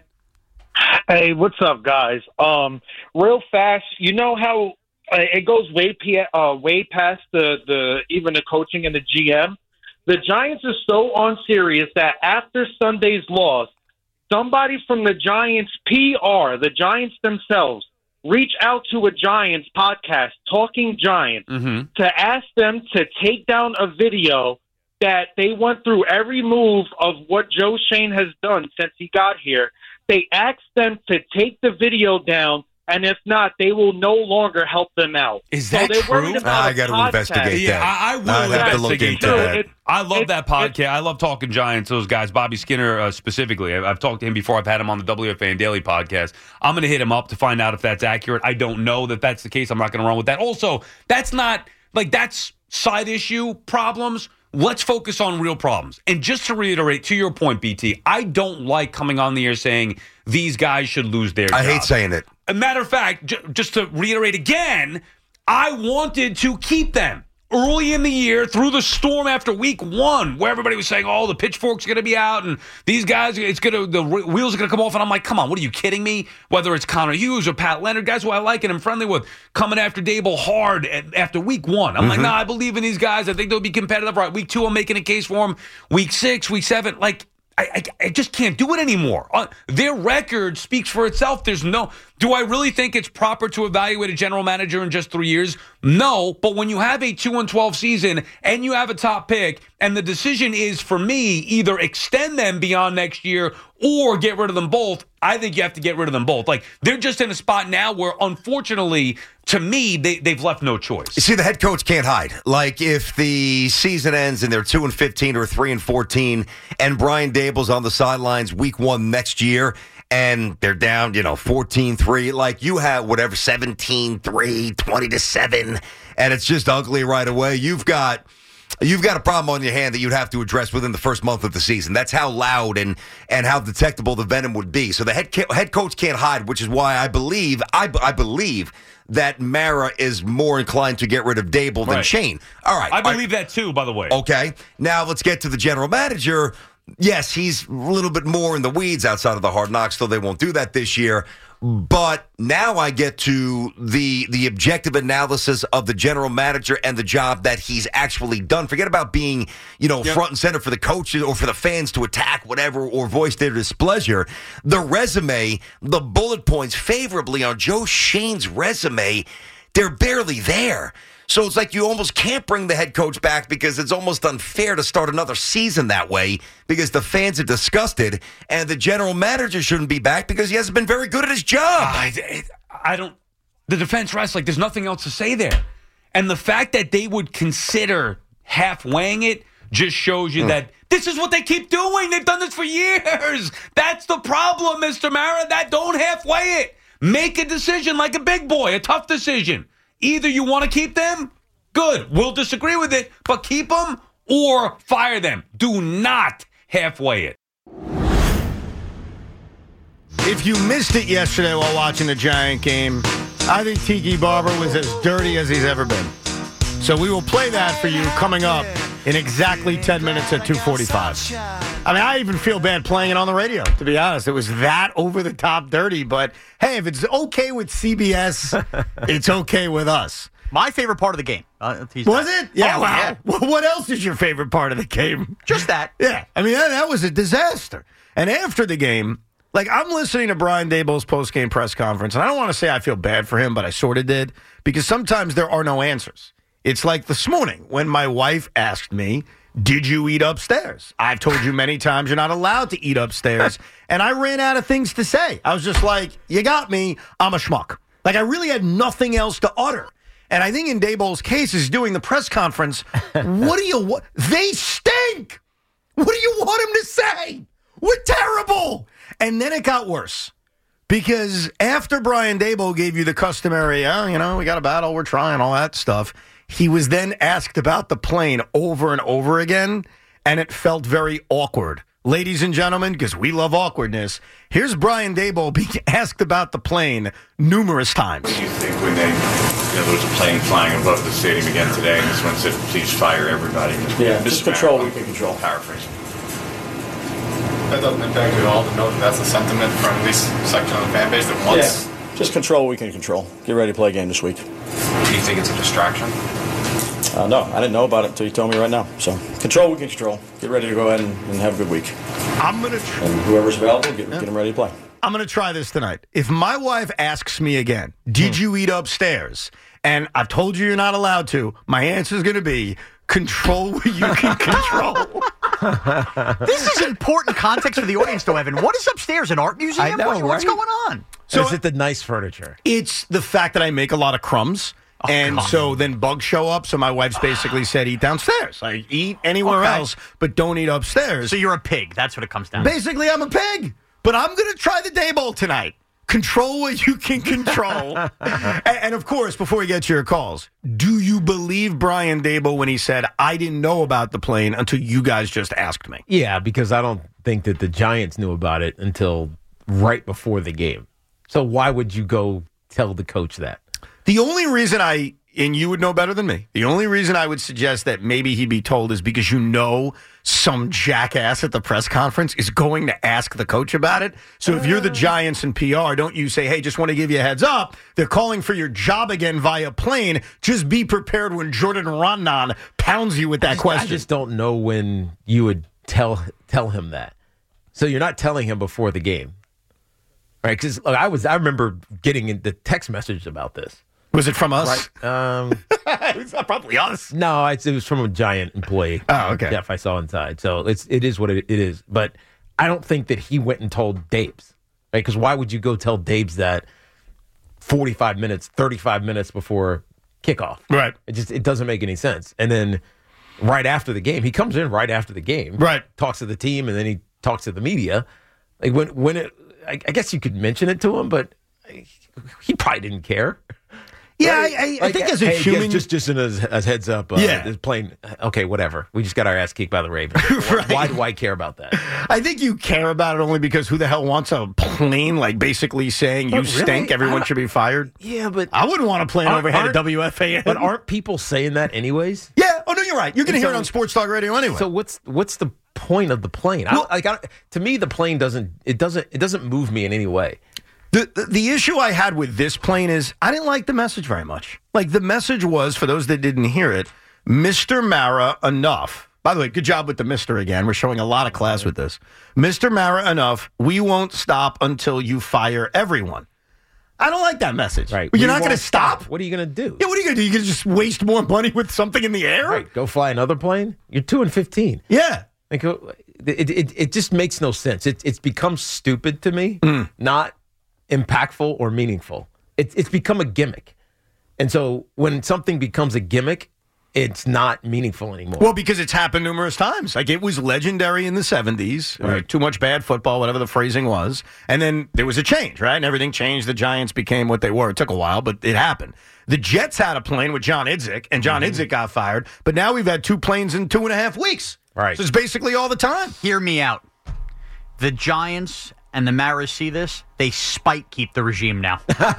Hey, what's up, guys? Um, real fast, you know how uh, it goes way p- uh, way past the, the even the coaching and the G M? The Giants are so unserious that after Sunday's loss, somebody from the Giants P R, the Giants themselves, reach out to a Giants podcast, Talking Giants, mm-hmm. to ask them to take down a video that they went through every move of what Joe Schoen has done since he got here. They asked them to take the video down, and if not, they will no longer help them out. Is that so true? I got to investigate yeah, that. I, I will I have investigate to look into that. that. It, I love it, that podcast. It, I love Talking Giants, those guys. Bobby Skinner uh, specifically. I've, I've talked to him before. I've had him on the W F A N Daily podcast. I'm going to hit him up to find out if that's accurate. I don't know that that's the case. I'm not going to run with that. Also, that's not, like, that's side issue problems. Let's focus on real problems. And just to reiterate, to your point, B T, I don't like coming on the air saying these guys should lose their I job. hate saying it. A matter of fact, j- just to reiterate again, I wanted to keep them early in the year through the storm after week one, where everybody was saying, oh, the pitchfork's going to be out and these guys, it's going to, the wheels are going to come off. And I'm like, come on, what are you kidding me? Whether it's Connor Hughes or Pat Leonard, guys who I like and I'm friendly with, coming after Dable hard at, after week one. I'm mm-hmm. like, nah, I believe in these guys. I think they'll be competitive. Right, week two, I'm making a case for them. Week six, week seven, like, I, I, I just can't do it anymore. Uh, their record speaks for itself. There's no. Do I really think it's proper to evaluate a general manager in just three years? No. But when you have a two and twelve season and you have a top pick, and the decision is for me either extend them beyond next year or get rid of them both, I think you have to get rid of them both. Like, they're just in a spot now where, unfortunately, to me, they, they've left no choice. You see, the head coach can't hide. Like, if the season ends and they're two and fifteen or three and fourteen, and Brian Dable's on the sidelines week one next year, and they're down, you know, fourteen three, like, you have whatever, seventeen three, twenty to seven, and it's just ugly right away. You've got... You've got a problem on your hand that you'd have to address within the first month of the season. That's how loud and, and how detectable the venom would be. So the head ca- head coach can't hide, which is why I believe I, I believe that Mara is more inclined to get rid of Dable than right. Schoen. All right, I believe I, that too. By the way. Okay, now let's get to the general manager. Yes, he's a little bit more in the weeds outside of the Hard Knocks, though they won't do that this year. But now I get to the the objective analysis of the general manager and the job that he's actually done. Forget about being, you know, yep. front and center for the coaches or for the fans to attack whatever or voice their displeasure. The resume, the bullet points favorably on Joe Schoen's resume, they're barely there. So it's like you almost can't bring the head coach back because it's almost unfair to start another season that way because the fans are disgusted, and the general manager shouldn't be back because he hasn't been very good at his job. I, I don't. The defense rests like there's nothing else to say there. And the fact that they would consider half-weighing it just shows you mm. that this is what they keep doing. They've done this for years. That's the problem, Mister Mara. That don't halfway it. Make a decision like a big boy, a tough decision. Either you want to keep them, good. We'll disagree with it, but keep them or fire them. Do not halfway it. If you missed it yesterday while watching the Giant game, I think Tiki Barber was as dirty as he's ever been. So we will play that for you coming up in exactly ten minutes at two forty-five. I mean, I even feel bad playing it on the radio, to be honest. It was that over-the-top dirty, but hey, if it's okay with C B S, it's okay with us. My favorite part of the game. Uh, was it? Yeah, oh, wow. Yeah. Well, what else is your favorite part of the game? Just that. Yeah. I mean, that, that was a disaster. And after the game, like, I'm listening to Brian Daboll's post-game press conference, and I don't want to say I feel bad for him, but I sort of did, because sometimes there are no answers. It's like this morning when my wife asked me, did you eat upstairs? I've told you many times you're not allowed to eat upstairs, and I ran out of things to say. I was just like, you got me, I'm a schmuck. Like, I really had nothing else to utter. And I think in Daboll's case, is doing the press conference, what do you want? They stink! What do you want him to say? We're terrible! And then it got worse. Because after Brian Daboll gave you the customary, oh, you know, we got a battle, we're trying, all that stuff, he was then asked about the plane over and over again, and it felt very awkward. Ladies and gentlemen, because we love awkwardness, here's Brian Daboll being asked about the plane numerous times. What do you think when they, you know, there was a plane flying above the stadium again today, and this one said, please fire everybody? Yeah, just control what we can control. Paraphrasing. That doesn't impact you at all to know that that's a sentiment from at least a section of the fan base that wants. Yeah, just control what we can control. Get ready to play a game this week. Do you think it's a distraction? Uh, no, I didn't know about it until you told me right now. So control what we can control. Get ready to go ahead and, and have a good week. I'm gonna tr- and whoever's available, get, yeah. get them ready to play. I'm gonna try this tonight. If my wife asks me again, did hmm. you eat upstairs? And I've told you you're not allowed to. My answer is gonna be control what you can control. This is important context for the audience, though, Evan. What is upstairs? An art museum? I know, what, what's right? going on? So is it the nice furniture? It's the fact that I make a lot of crumbs. Oh, and God. So then bugs show up. So my wife's basically said, eat downstairs. Like, eat anywhere okay. else, but don't eat upstairs. So you're a pig. That's what it comes down to. Basically, I'm a pig. But I'm going to try the Daboll tonight. Control what you can control. and, and, of course, before we get to your calls, do you believe Brian Daboll when he said, I didn't know about the plane until you guys just asked me? Yeah, because I don't think that the Giants knew about it until right before the game. So why would you go tell the coach that? The only reason I, and you would know better than me, the only reason I would suggest that maybe he'd be told is because you know some jackass at the press conference is going to ask the coach about it. So if you're the Giants in P R, don't you say, hey, just want to give you a heads up. They're calling for your job again via plane. Just be prepared when Jordan Rondon pounds you with that I just, question. I just don't know when you would tell tell him that. So you're not telling him before the game. Right? Because I was, I remember getting the text message about this. Was it from us? Right. Um, it's not probably us. No, it's, it was from a Giant employee. Oh, okay. Jeff, I saw inside. So it's it is what it, it is. But I don't think that he went and told Dabes, right? Because why would you go tell Dabes that forty-five minutes, thirty-five minutes before kickoff? Right. It just it doesn't make any sense. And then right after the game, he comes in right after the game, right? Talks to the team, and then he talks to the media. Like when when it, I, I guess you could mention it to him, but he probably didn't care. Yeah, I, I, I think as a hey, human, just just in as, as heads up, uh, yeah, is playing. Okay, whatever. We just got our ass kicked by the Ravens. Right. Why do I care about that? I think you care about it only because who the hell wants a plane like basically saying you But stink, really? everyone should be fired? Yeah, but I wouldn't want a plane Aren't- overhead at aren't- W F A N. But aren't people saying that anyways? Yeah. Oh no, you're right. You're going to So- hear it on Sports Talk Radio anyway. So what's what's the point of the plane? Well- I, like, I, to me, the plane doesn't it doesn't it doesn't move me in any way. The, the the issue I had with this plane is I didn't like the message very much. Like, the message was, for those that didn't hear it, Mister Mara enough. By the way, good job with the Mister again. We're showing a lot of class with this. Mister Mara enough. We won't stop until you fire everyone. I don't like that message. Right. But you're We not going to won't stop? What are you going to do? Yeah, what are you going to do? You going to just waste more money with something in the air? Right. Go fly another plane? You're two and fifteen. Yeah. Like, uh, it, it, it just makes no sense. It, it's become stupid to me, Mm. not impactful or meaningful. It, it's become a gimmick. And so when something becomes a gimmick, it's not meaningful anymore. Well, because it's happened numerous times. Like, it was legendary in the seventies. Right. Right. Too much bad football, whatever the phrasing was. And then there was a change, right? And everything changed. The Giants became what they were. It took a while, but it happened. The Jets had a plane with John Idzik, and John Mm-hmm. Idzik got fired. But now we've had two planes in two and a half weeks. Right. So it's basically all the time. Hear me out. The Giants and the Maras see this. They spite keep the regime now.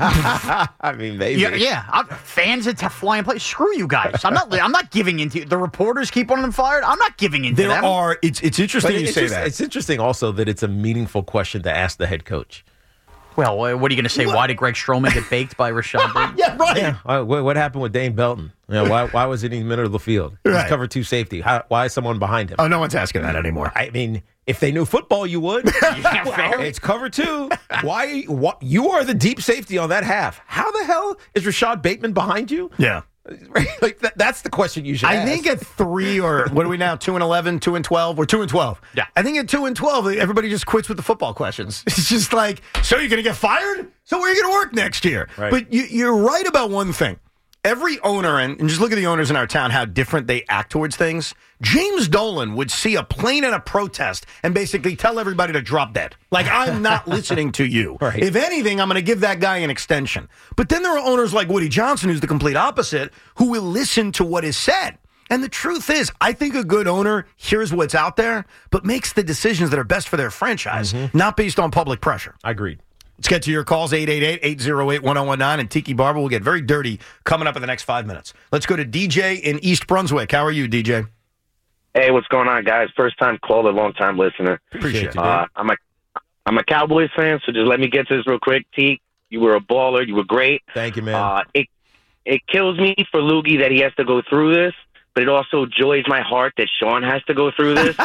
I mean, maybe. Yeah, yeah. I'm, fans that flying play. Screw you guys. I'm not. I'm not giving into. The reporters keep wanting them fired. I'm not giving into There them. are. It's it's interesting But you it's say just- that. It's interesting also that it's a meaningful question to ask the head coach. Well, what are you going to say? What? Why did Greg Stroman get baked by Rashad Bateman? yeah, right. Yeah. Why- What, what happened with Dane Belton? You know, why, why was it in the middle of the field? Right. He's cover two safety. How, why is someone behind him? Oh, no one's asking that anymore. I mean, if they knew football, you would. Yeah, Well, fair. it's cover two. Why, why? You are the deep safety on that half. How the hell is Rashad Bateman behind you? Yeah. like that, that's the question you should I ask. think at three or what are we now? Two and eleven, two and twelve. We're two and twelve. Yeah. I think at two and twelve, everybody just quits with the football questions. It's just like, so you're going to get fired? So where are you going to work next year? Right. But you, you're right about one thing. Every owner, and, and just look at the owners in our town, how different they act towards things. James Dolan would see a plane and a protest and basically tell everybody to drop dead. Like, I'm not listening to you. Right. If anything, I'm going to give that guy an extension. But then there are owners like Woody Johnson, who's the complete opposite, who will listen to what is said. And the truth is, I think a good owner hears what's out there, but makes the decisions that are best for their franchise, not based on public pressure. I agreed. Let's get to your calls, eight eight eight, eight oh eight, one oh one nine, and Tiki Barber will get very dirty coming up in the next five minutes. Let's go to D J in East Brunswick. How are you, D J? Hey, what's going on, guys? First time caller, long time listener. Appreciate you, Uh, I'm a I'm a Cowboys fan, so just let me get to this real quick. T, you were a baller. You were great. Thank you, man. Uh, it it kills me for Loogie that he has to go through this, but it also joys my heart that Sean has to go through this.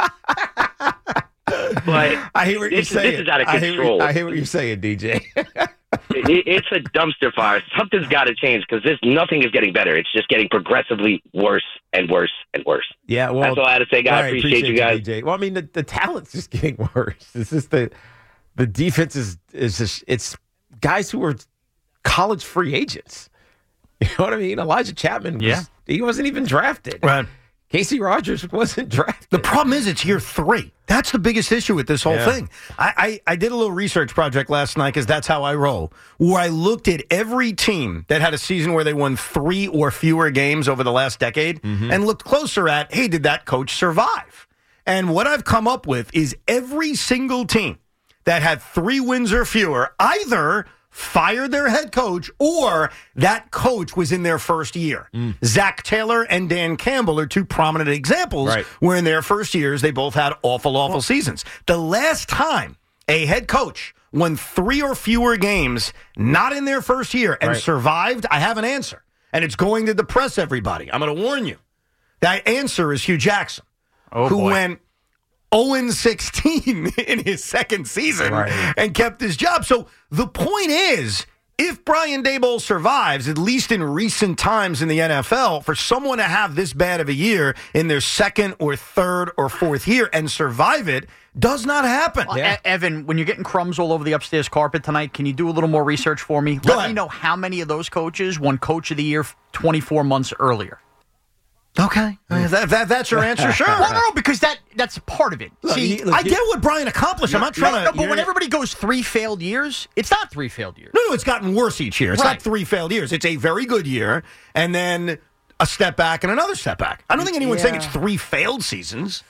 But I hear what you're this, saying. this is out of I hear, control. what- I hear what you're saying, D J. it, it's a dumpster fire. Something's got to change because this nothing is getting better. It's just getting progressively worse and worse and worse. Yeah, well, that's all I had to say, guys. all right, appreciate, you guys. D J. Well, I mean, the, the talent's just getting worse. It's just the the defense is is just it's guys who are college free agents. You know what I mean? Elijah Chapman, was, Yeah. he wasn't even drafted. Right. Casey Rogers wasn't drafted. The problem is it's year three. That's the biggest issue with this whole Yeah. thing. I, I, I did a little research project last night because that's how I roll, where I looked at every team that had a season where they won three or fewer games over the last decade and looked closer at, hey, did that coach survive? And what I've come up with is every single team that had three wins or fewer either fired their head coach or that coach was in their first year. Zach Taylor and Dan Campbell are two prominent examples Right. where in their first years they both had awful, awful seasons. The last time a head coach won three or fewer games not in their first year and Right. survived, I have an answer. And it's going to depress everybody. I'm going to warn you. That answer is Hugh Jackson, Oh, who boy. went oh and sixteen in his second season Right. and kept his job. So the point is, if Brian Daboll survives, at least in recent times in the N F L, for someone to have this bad of a year in their second or third or fourth year and survive it does not happen. Well, E- Evan, when you're getting crumbs all over the upstairs carpet tonight, can you do a little more research for me? Go Let ahead. me know how many of those coaches won Coach of the Year twenty-four months earlier. Okay. That, that, that's your answer, sure. Well, no, no, because that that's part of it. See, I get what Brian accomplished. I'm not trying no, to. no, but you're- when everybody goes three failed years, it's not three failed years. No, no, it's gotten worse each year. It's Right. not three failed years. It's a very good year, and then a step back and another step back. I don't think anyone's saying it's three failed seasons.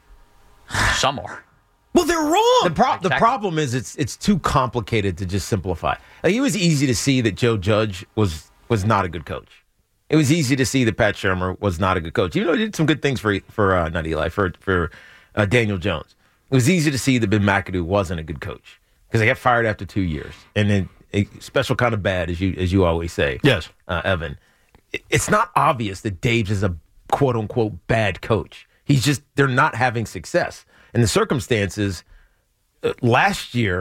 Some are. Well, they're wrong. The, pro- the Exactly. problem is it's it's too complicated to just simplify. Like, it was easy to see that Joe Judge was was not a good coach. It was easy to see that Pat Shermer was not a good coach. Even though he did some good things for for uh, not Eli for for uh, Daniel Jones. It was easy to see that Ben McAdoo wasn't a good coach because they got fired after two years, and then a special kind of bad, as you as you always say. Yes, uh, Evan. It- It's not obvious that Daves is a quote unquote bad coach. He's just they're not having success. And the circumstances uh, last year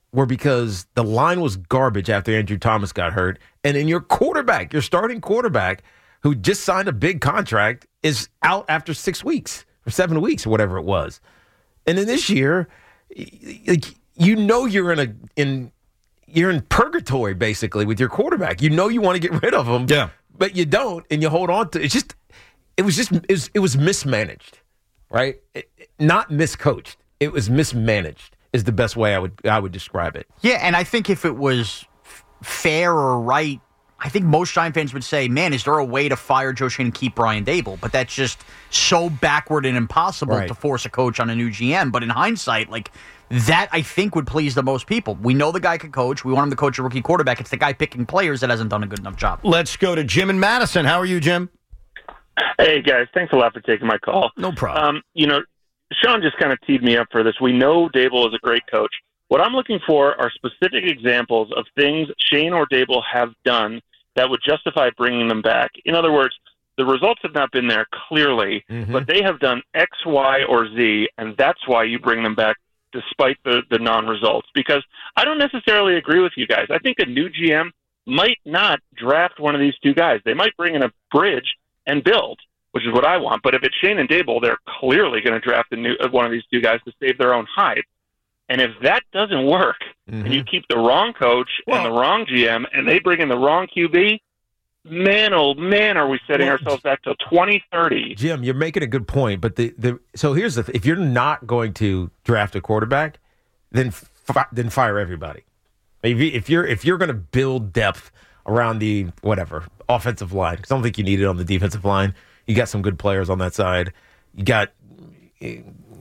were because the line was garbage after Andrew Thomas got hurt. And then your quarterback, your starting quarterback, who just signed a big contract, is out after six weeks or seven weeks or whatever it was. And then this year, like, you know you're in a in you're in purgatory basically with your quarterback. You know you want to get rid of him, yeah, but you don't, and you hold on to it. It's just it was just it was, it was mismanaged, right? It, not miscoached. It was mismanaged. Is the best way I would I would describe it. Yeah, and I think if it was f- fair or right, I think most Giant fans would say, man, is there a way to fire Joe Schoen and keep Brian Daboll? But that's just so backward and impossible Right. to force a coach on a new G M. But in hindsight, like, that I think would please the most people. We know the guy can coach. We want him to coach a rookie quarterback. It's the guy picking players that hasn't done a good enough job. Let's go to Jim in Madison. How are you, Jim? Hey, guys. Thanks a lot for taking my call. No problem. Um, you know, Sean just kind of teed me up for this. We know Daboll is a great coach. What I'm looking for are specific examples of things Shane or Daboll have done that would justify bringing them back. In other words, the results have not been there clearly, Mhm. but they have done X, Y, or Z, and that's why you bring them back despite the, the non-results. Because I don't necessarily agree with you guys. I think a new G M might not draft one of these two guys. They might bring in a bridge and build, which is what I want. But if it's Shane and Daboll, they're clearly going to draft a new, one of these two guys to save their own hide. And if that doesn't work, Mm-hmm. and you keep the wrong coach and the wrong G M, and they bring in the wrong Q B, man, oh man, are we setting Well, ourselves back till twenty thirty. Jim, you're making a good point, but the, the so here's the th- if you're not going to draft a quarterback, then fi- then fire everybody. If, you, if you're if you're going to build depth around the whatever offensive line, because I don't think you need it on the defensive line. You got some good players on that side. You got uh,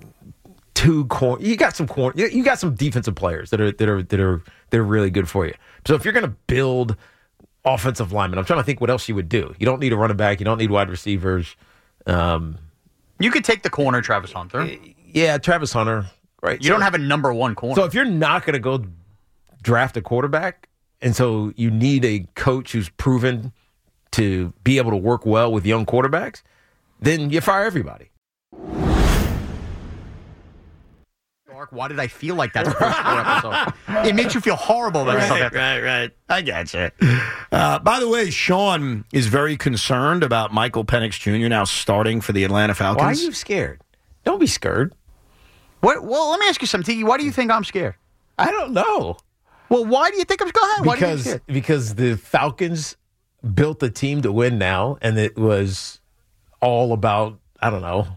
two corner. You got some corner. You you got some defensive players that are that are that are that are really good for you. So if you're going to build offensive linemen, I'm trying to think what else you would do. You don't need a running back. You don't need wide receivers. Um, You could take the corner, Travis Hunter. yeah, Travis Hunter. Right. You don't have a number one corner. So if you're not going to go draft a quarterback, and so you need a coach who's proven to be able to work well with young quarterbacks, then you fire everybody. Mark, why did I feel like that the first four episodes? It makes you feel horrible about yourself. Right, after. right, right. I got you. Uh, by the way, Sean is very concerned about Michael Penix Junior now starting for the Atlanta Falcons. Why are you scared? Don't be scared. What? Well, let me ask you something, Tiki. Why do you think I'm scared? I don't know. Well, why do you think I'm go ahead? Why do you think Because I'm scared? because the Falcons built a team to win now, and it was all about, I don't know,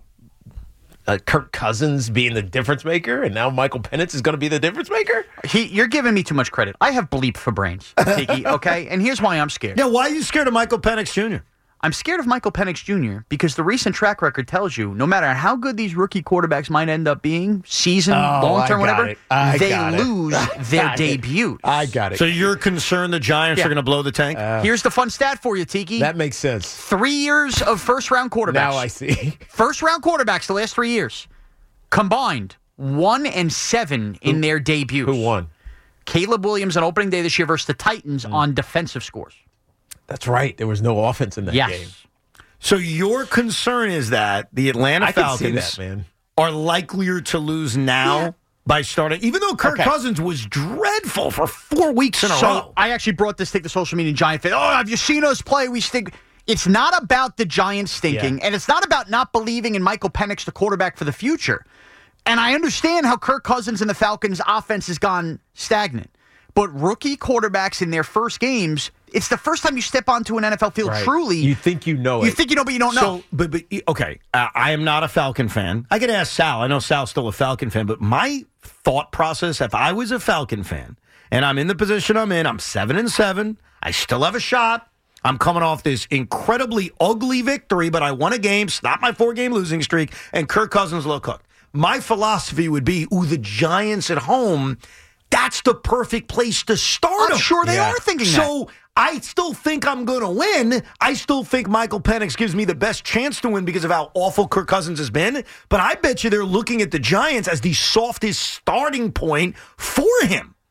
uh, Kirk Cousins being the difference maker, and now Michael Penix is going to be the difference maker? He, you're giving me too much credit. I have bleep for brains, Tiki, okay? And here's why I'm scared. Yeah, why are you scared of Michael Penix Junior? I'm scared of Michael Penix Junior because the recent track record tells you no matter how good these rookie quarterbacks might end up being, season, Oh, long term, I got whatever, it. I they got it. lose I their got it. debut. I got it. So you're concerned the Giants Yeah. are going to blow the tank? Here's the fun stat for you, Tiki. That makes sense. Three years of first round quarterbacks. Now I see. First round quarterbacks the last three years. Combined, one and seven in their debuts. Who won? Caleb Williams on opening day this year versus the Titans on defensive scores. That's right. There was no offense in that Yes. game. So your concern is that the Atlanta I can see Falcons that, man. are likelier to lose now by starting, even though Kirk Okay. Cousins was dreadful for four weeks in a so row. I actually brought this thing to social media Giant fan. Oh, have you seen us play? We stink. It's not about the Giants stinking, Yeah. and it's not about not believing in Michael Penix, the quarterback for the future. And I understand how Kirk Cousins and the Falcons' offense has gone stagnant. But rookie quarterbacks in their first games, it's the first time you step onto an N F L field Right. truly. You think you know You it. think you know, but you don't know. So, but, but okay, uh, I am not a Falcon fan. I could ask Sal. I know Sal's still a Falcon fan, but my thought process, if I was a Falcon fan and I'm in the position I'm in, I'm seven and seven, I still have a shot. I'm coming off this incredibly ugly victory, but I won a game, stopped my four-game losing streak, and Kirk Cousins low cooked. My philosophy would be, ooh, the Giants at home, that's the perfect place to start I'm them. sure they Yeah. are thinking that. So I still think I'm going to win. I still think Michael Penix gives me the best chance to win because of how awful Kirk Cousins has been. But I bet you they're looking at the Giants as the softest starting point for him.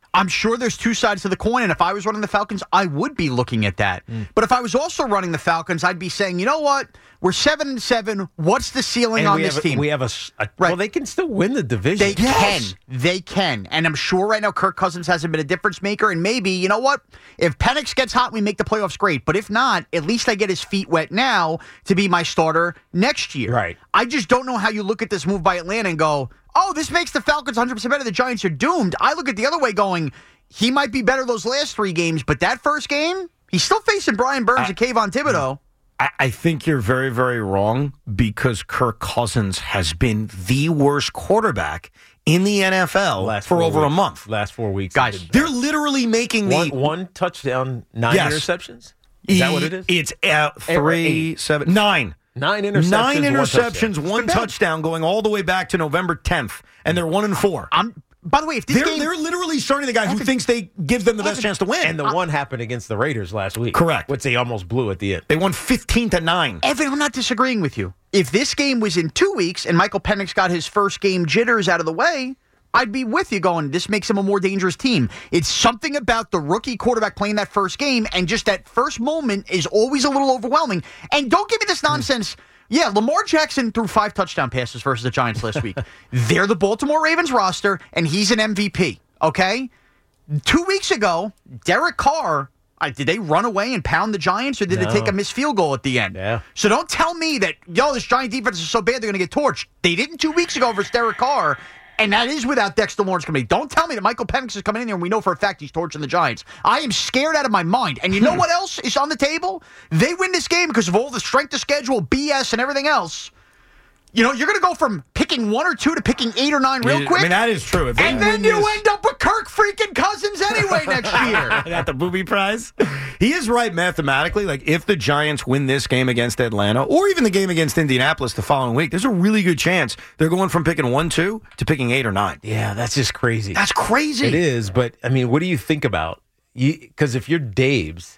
I'm sure there's two sides to the coin, and if I was running the Falcons, I would be looking at that. Mm. But if I was also running the Falcons, I'd be saying, you know what? We're seven and seven. What's the ceiling and on we this have, team? We have a, a right. Well, they can still win the division. They yes. can. They can. And I'm sure right now Kirk Cousins hasn't been a difference maker. And maybe, you know what? If Penix gets hot, we make the playoffs, great. But if not, at least I get his feet wet now to be my starter next year. Right. I just don't know how you look at this move by Atlanta and go, oh, this makes the Falcons one hundred percent better. The Giants are doomed. I look at the other way going, he might be better those last three games, but that first game, he's still facing Brian Burns I, and Kayvon Thibodeau. I, I think you're very, very wrong because Kirk Cousins has been the worst quarterback in the N F L last for over weeks. a month. Last four weeks. Guys, they're literally making the... One, one touchdown, nine yes. interceptions? Is that what it is? It's uh, three, seven, nine. Nine interceptions, Nine interceptions, one touchdown, one touchdown going all the way back to November tenth, and they're one and four. I'm... By the way, if this they're, game... They're literally starting the guy who thinks they give them the best chance to win. And the one happened against the Raiders last week. Correct. Which they almost blew at the end. They won fifteen to nine. Evan, I'm not disagreeing with you. If this game was in two weeks and Michael Penix got his first game jitters out of the way, I'd be with you going, this makes him a more dangerous team. It's something about the rookie quarterback playing that first game, and just that first moment is always a little overwhelming. And don't give me this nonsense... Yeah, Lamar Jackson threw five touchdown passes versus the Giants last week. They're the Baltimore Ravens roster, and he's an M V P, okay? Two weeks ago, Derek Carr, uh, did they run away and pound the Giants, or did No. they take a missed field goal at the end? Yeah. So don't tell me that, yo, this Giant defense is so bad they're going to get torched. They didn't two weeks ago versus Derek Carr, and that is without Dexter Lawrence coming in. Don't tell me that Michael Penix is coming in there and we know for a fact he's torching the Giants. I am scared out of my mind. And you know what else is on the table? They win this game because of all the strength of schedule, B S, and everything else. You know, you're going to go from picking one or two to picking eight or nine real Yeah, quick. I mean, that is true. If they And then win you this- end up with Kirk freaking Cousins anyway next year. Got the booby prize. He is right mathematically. Like, if the Giants win this game against Atlanta, or even the game against Indianapolis the following week, there's a really good chance they're going from picking one, two to picking eight or nine. Yeah, that's just crazy. That's crazy. It is, but I mean, what do you think about? Because if you're Daves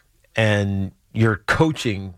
and you're coaching,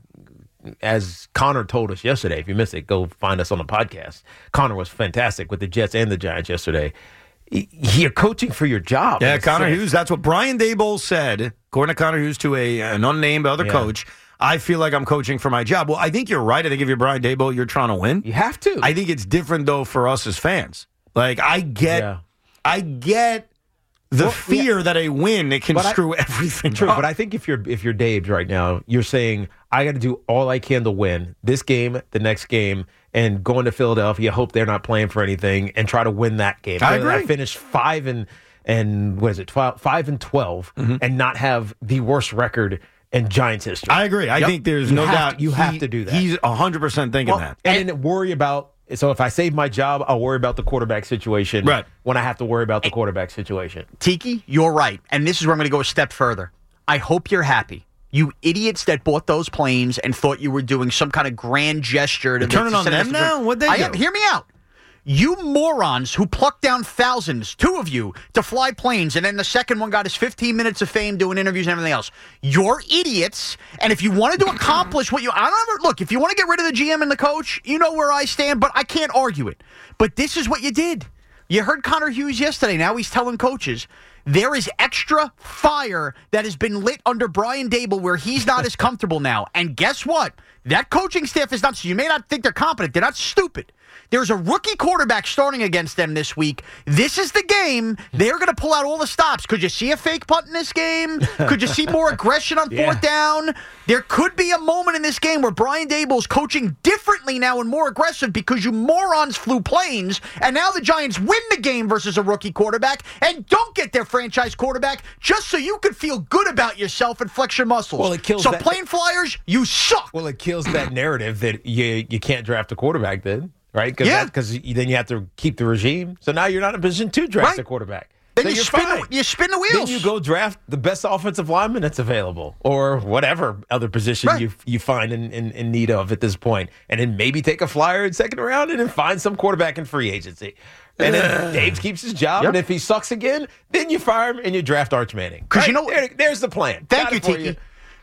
as Connor told us yesterday, if you missed it, go find us on the podcast. Connor was fantastic with the Jets and the Giants yesterday. You're coaching for your job. Yeah, Connor Hughes, that's what Brian Daboll said, according to Connor Hughes, to a an unnamed other Yeah. coach. I feel like I'm coaching for my job. Well, I think you're right. I think if you're Brian Daboll, you're trying to win. You have to. I think it's different, though, for us as fans. Like, I get, Yeah. I get the Well, fear yeah. that a win, it can But I- screw everything True, up. but I think if you're if you're Daves right now, you're saying I got to do all I can to win this game, the next game, and going to Philadelphia. Hope they're not playing for anything, and try to win that game. I Rather than agree. finish five and and what is it, twelve, five and twelve, Mm-hmm. and not have the worst record in Giants history. I agree. I Yep. think there's You no have doubt to- you he- have to do that. He's one hundred percent thinking Well, that. and then worry about. So if I save my job, I'll worry about the quarterback situation. Right. When I have to worry about the quarterback situation. Tiki, you're right. And this is where I'm going to go a step further. I hope you're happy. You idiots that bought those planes and thought you were doing some kind of grand gesture. To You're turning to on send them us- now? What'd they I do? am, hear me out. You morons who plucked down thousands, two of you, to fly planes, and then the second one got his fifteen minutes of fame doing interviews and everything else. You're idiots. And if you wanted to accomplish what you, I don't ever, look, if you want to get rid of the G M and the coach, you know where I stand, but I can't argue it. But this is what you did. You heard Connor Hughes yesterday. Now he's telling coaches there is extra fire that has been lit under Brian Daboll where he's not as comfortable now. And guess what? That coaching staff is not, so you may not think they're competent. They're not stupid. There's a rookie quarterback starting against them this week. This is the game. They're going to pull out all the stops. Could you see a fake punt in this game? Could you see more aggression on Yeah. fourth down? There could be a moment in this game where Brian Daboll's coaching differently now and more aggressive because you morons flew planes, and now the Giants win the game versus a rookie quarterback and don't get their franchise quarterback just so you could feel good about yourself and flex your muscles. Well, it kills so that- plane flyers, you suck. Well, it kills that narrative that you you can't draft a quarterback then, right? Cause Yeah. Because then you have to keep the regime. So now you're not in a position to draft Right. a quarterback. Then So you you're spin, fine. the, you spin the wheels. Then you go draft the best offensive lineman that's available, or whatever other position Right. you you find in, in, in need of at this point, and then maybe take a flyer in second round, and then find some quarterback in free agency. And then Dave keeps his job, Yep. and if he sucks again, then you fire him and you draft Arch Manning. 'Cause Right? you know- There- there's the plan. Thank Got you, it for Tiki.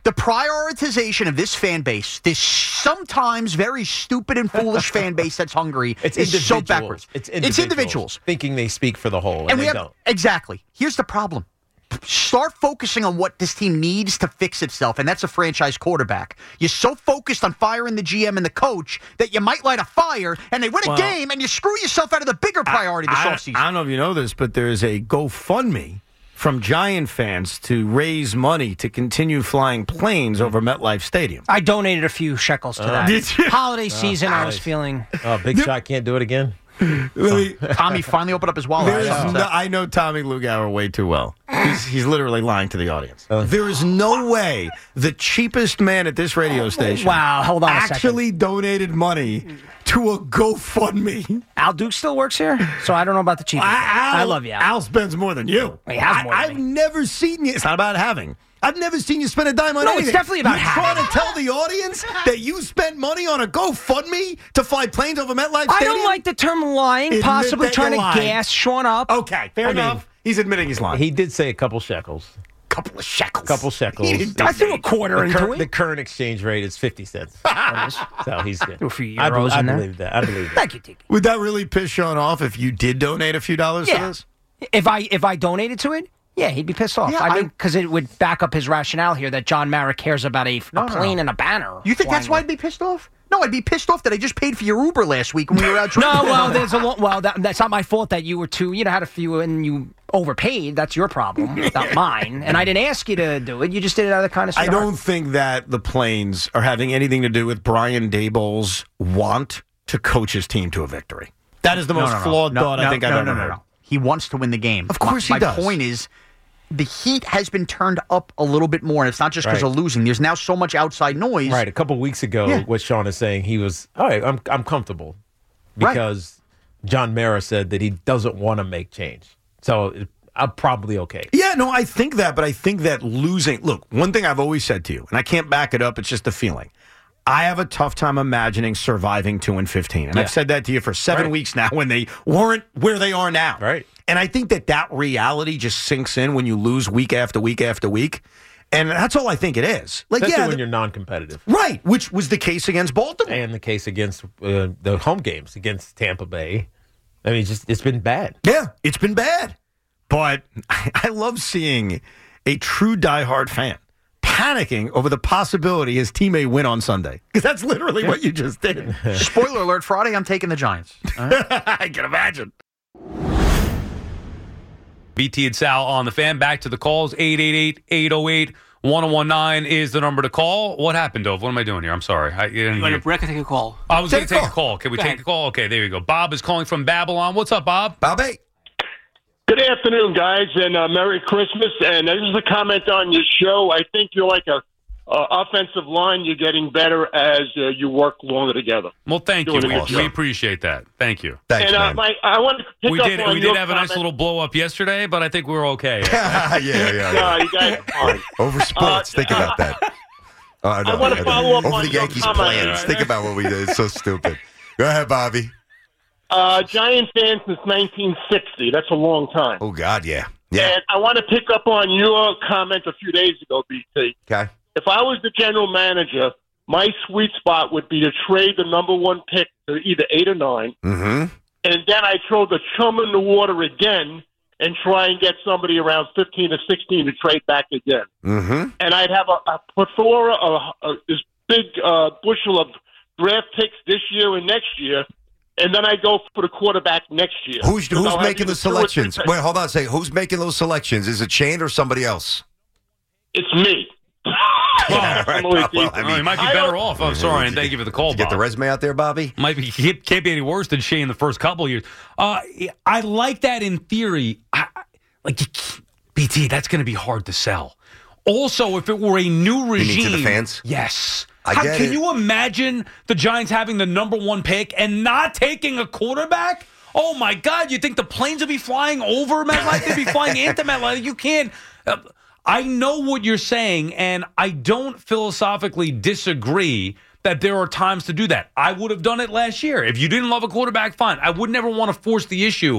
The prioritization of this fan base, this sometimes very stupid and foolish fan base that's hungry, It's is so individuals. backwards. It's It's individuals, individuals. thinking they speak for the whole, and, And they we have don't. exactly. Here's the problem. Start focusing on what this team needs to fix itself, and that's a franchise quarterback. You're so focused on firing the G M and the coach that you might light a fire, and they win a Well, game, and you screw yourself out of the bigger priority this I, offseason. I don't know if you know this, but there's a GoFundMe from Giant fans to raise money to continue flying planes over MetLife Stadium. I donated a few shekels to Uh, that. did you? Holiday Oh, season, I was nice. feeling. Oh, Big Shot can't do it again. Tommy finally opened up his wallet. There is no, I know Tommy Lugauer way too well. He's, he's literally lying to the audience. There is no way the cheapest man at this radio station Wow, hold on a second. actually donated money to a GoFundMe. Al Duke still works here, so I don't know about the cheapest. Al, I love you, Al. Al spends more than you. He has I, more than I've never seen you. It's not about having. I've never seen you spend a dime on No, anything. it's definitely about You're having. trying to tell the audience that you spent money on a GoFundMe to fly planes over MetLife Stadium? I don't like the term lying, Admit possibly that trying to you're lying. gas Sean up. Okay, fair I mean, enough. He's admitting he's lying. He did say a couple shekels. Couple of shekels. Couple shekels. He didn't I threw a quarter the, into cur- it. the current exchange rate is fifty cents. So he's good. Threw a few I, be- euros I in there. believe that. I believe that. Thank you, Tiki. Would that really piss Sean off if you did donate a few dollars to Yeah. this? If I if I donated to it, yeah, he'd be pissed off. Yeah, I I- mean, because it would back up his rationale here that John Mara cares about a, a No, no, plane no. and a banner. You think that's why flying I'd be pissed off? No, I'd be pissed off that I just paid for your Uber last week when we were out No, drinking. well, there's a lo- well. That, that's not my fault that you were too. You know, had a few and you overpaid. That's your problem, not mine. And I didn't ask you to do it. You just did it out of the kindness of I your heart. don't think that the planes are having anything to do with Brian Daboll's want to coach his team to a victory. That is the No, most no, no. flawed No, thought I no, think I've no, ever no, no, heard. no. He wants to win the game. Of course my, he does. My point is, the heat has been turned up a little bit more, and it's not just because Right. of losing. There's now so much outside noise. Right. A couple weeks ago, Yeah. what Sean is saying, he was, all right, I'm, I'm comfortable Right. because John Mara said that he doesn't want to make change. So it, I'm probably okay. Yeah, no, I think that, but I think that losing. Look, one thing I've always said to you, and I can't back it up, it's just a feeling. I have a tough time imagining surviving two and fifteen, and Yeah. I've said that to you for seven Right. weeks now when they weren't where they are now. Right. And I think that that reality just sinks in when you lose week after week after week, and that's all I think it is. Like, Especially yeah, when th- you're non-competitive. right, which was the case against Baltimore. And the case against uh, the home games against Tampa Bay. I mean, just it's been bad. Yeah, it's been bad. But I love seeing a true diehard fan panicking over the possibility his team may win on Sunday. Because that's literally what you just did. Spoiler alert, Friday, I'm taking the Giants. I can imagine. B T and Sal on the fan. Back to the calls. eight eight eight, eight oh eight, one oh one nine is the number to call. What happened, Dove? What am I doing here? I'm sorry. I, you You want to break or take a call? I was going Take to a take a call. Can we Go take ahead. a call? Okay, there you go. Bob is calling from Babylon. What's up, Bob? Bobby. Good afternoon, guys, and uh, Merry Christmas. And this is a comment on your show. I think you're like a uh, offensive line. You're getting better as uh, you work longer together. Well, thank you. Doing a We, good we job. appreciate that. Thank you. and uh, my, I wanted to pick we up did. on We your did have a nice comment. little blow up yesterday, but I think we're okay. yeah, yeah, No, you guys are fine. Over sports, Uh, think about that. Oh, I, know, I wanna know. follow up Over on the your Yankees' comment. plans. Think about what we did. It's so stupid. Go ahead, Bobby. Uh, Giant fan since nineteen sixty. That's a long time. Oh, God, yeah. Yeah. And I want to pick up on your comment a few days ago, B T. Okay. If I was the general manager, my sweet spot would be to trade the number one pick to either eight or nine, Mm-hmm. and then I throw the chum in the water again and try and get somebody around fifteen or sixteen to trade back again. Mm-hmm. And I'd have a, a plethora of uh, this big uh, bushel of draft picks this year and next year, and then I go for the quarterback next year. Who's So who's I'll have making either the two or three selections? picks. Wait, hold on a second. Who's making those selections? Is it Shane or somebody else? It's me. Yeah, right. Well, I Oh, mean, he might be I better don't- off. I'm sorry, and thank you for the call, Did you get the Bob. resume out there, Bobby? Might be can't can't be any worse than Shane the first couple of years. Uh, I like that in theory. I, I- like you can't- B T, that's going to be hard to sell. Also, if it were a new You regime, mean to the fans? yes. I How, get can it. you imagine the Giants having the number one pick and not taking a quarterback? Oh my God! You think the planes would be flying over MetLife? They'd be flying into MetLife. You can't. Uh, I know what you're saying, and I don't philosophically disagree that there are times to do that. I would have done it last year. If you didn't love a quarterback, fine. I would never want to force the issue.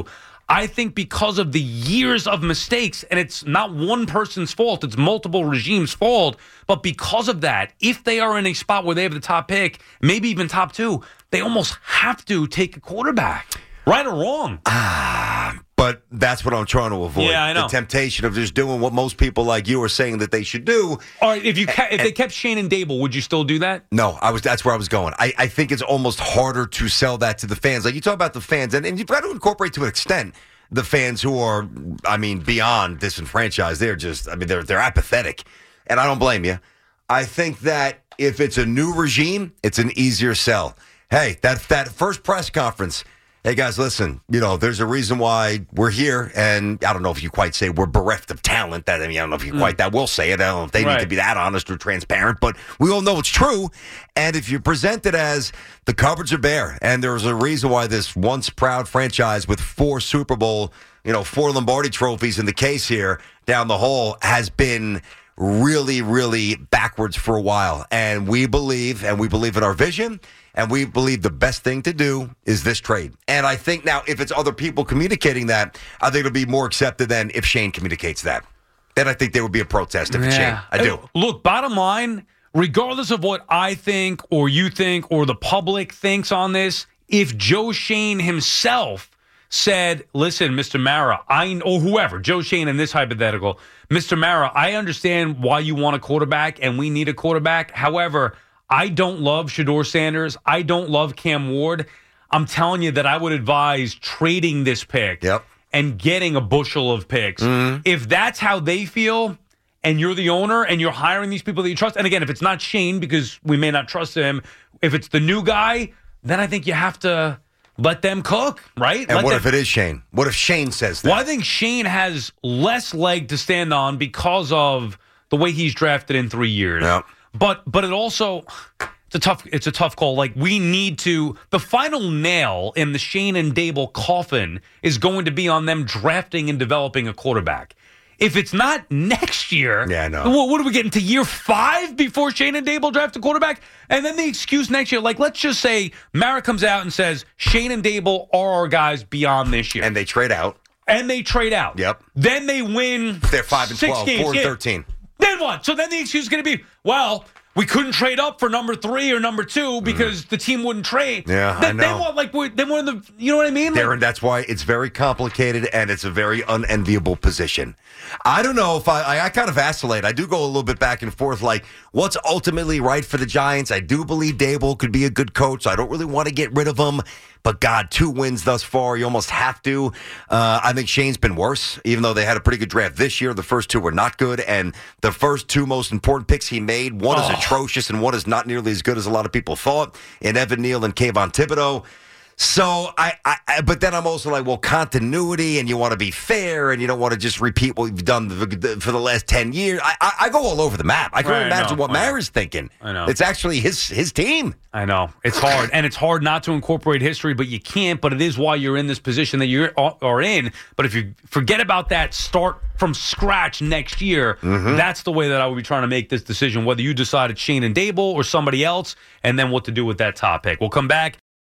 I think because of the years of mistakes, and it's not one person's fault, it's multiple regimes' fault, but because of that, if they are in a spot where they have the top pick, maybe even top two, they almost have to take a quarterback. Right or wrong? Ah, but that's what I'm trying to avoid. Yeah, I know. The temptation of just doing what most people like you are saying that they should do. All right, if you ca- if they kept Shane and Dable, would you still do that? No, I was. That's where I was going. I, I think it's almost harder to sell that to the fans. Like you talk about the fans, and, and you've got to incorporate to an extent the fans who are, I mean, beyond disenfranchised. They're just, I mean, they're they're apathetic, and I don't blame you. I think that if it's a new regime, it's an easier sell. Hey, that that first press conference. Hey, guys, listen, you know, there's a reason why we're here, and I don't know if you quite say we're bereft of talent. That I mean, I don't know if you quite that will say it. I don't know if they Right. need to be that honest or transparent, but we all know it's true. And if you present it as the cupboards are bare, and there's a reason why this once proud franchise with four Super Bowl, you know, four Lombardi trophies in the case here down the hall has been really, really backwards for a while. And we believe, and we believe in our vision, and we believe the best thing to do is this trade. And I think now if it's other people communicating that, I think it'll be more accepted than if Shane communicates that. Then I think there would be a protest if it's Shane. I do. Uh, Look, bottom line, regardless of what I think or you think or the public thinks on this, if Joe Shane himself said, listen, Mister Mara, I or whoever, Joe Shane in this hypothetical, Mister Mara, I understand why you want a quarterback and we need a quarterback. However, I don't love Shedeur Sanders. I don't love Cam Ward. I'm telling you that I would advise trading this pick yep. and getting a bushel of picks. Mm-hmm. If that's how they feel, and you're the owner and you're hiring these people that you trust, and again, if it's not Shane, because we may not trust him, if it's the new guy, then I think you have to let them cook, right? And let what them- if it is Shane? What if Shane says that? Well, I think Shane has less leg to stand on because of the way he's drafted in three years. Yep. But but it also it's a tough it's a tough call. Like we need to the final nail in the Shane and Dable coffin is going to be on them drafting and developing a quarterback. If it's not next year, yeah, no. what, what are we getting to year five before Shane and Dable draft a quarterback? And then the excuse next year, like let's just say Mara comes out and says Shane and Dable are our guys beyond this year, and they trade out, and they trade out. Yep. Then they win. They're five and six twelve, games. four and Yeah. thirteen. Then what? So then the excuse is going to be, well, we couldn't trade up for number three or number two because mm. the team wouldn't trade. Yeah, then, I know. Then what? Like we're, then we're in the. You know what I mean? Like, Darren, that's why it's very complicated and it's a very unenviable position. I don't know if I, I, I kind of vacillate. I do go a little bit back and forth, like what's ultimately right for the Giants. I do believe Dable could be a good coach, so I don't really want to get rid of him. But, God, two wins thus far. You almost have to. Uh, I think Shane's been worse, even though they had a pretty good draft this year. The first two were not good. And the first two most important picks he made, one oh. is atrocious and one is not nearly as good as a lot of people thought, in Evan Neal and Kayvon Thibodeau. So, I, I, but then I'm also like, well, continuity, and you want to be fair, and you don't want to just repeat what you've done the, the, for the last ten years. I, I, I go all over the map. I can't right, imagine I what Mara's thinking. I know. It's actually his his team. I know. It's hard, and it's hard not to incorporate history, but you can't, but it is why you're in this position that you are in. But if you forget about that, start from scratch next year, mm-hmm. that's the way that I would be trying to make this decision, whether you decide it's Shane and Dable or somebody else, and then what to do with that top pick. We'll come back.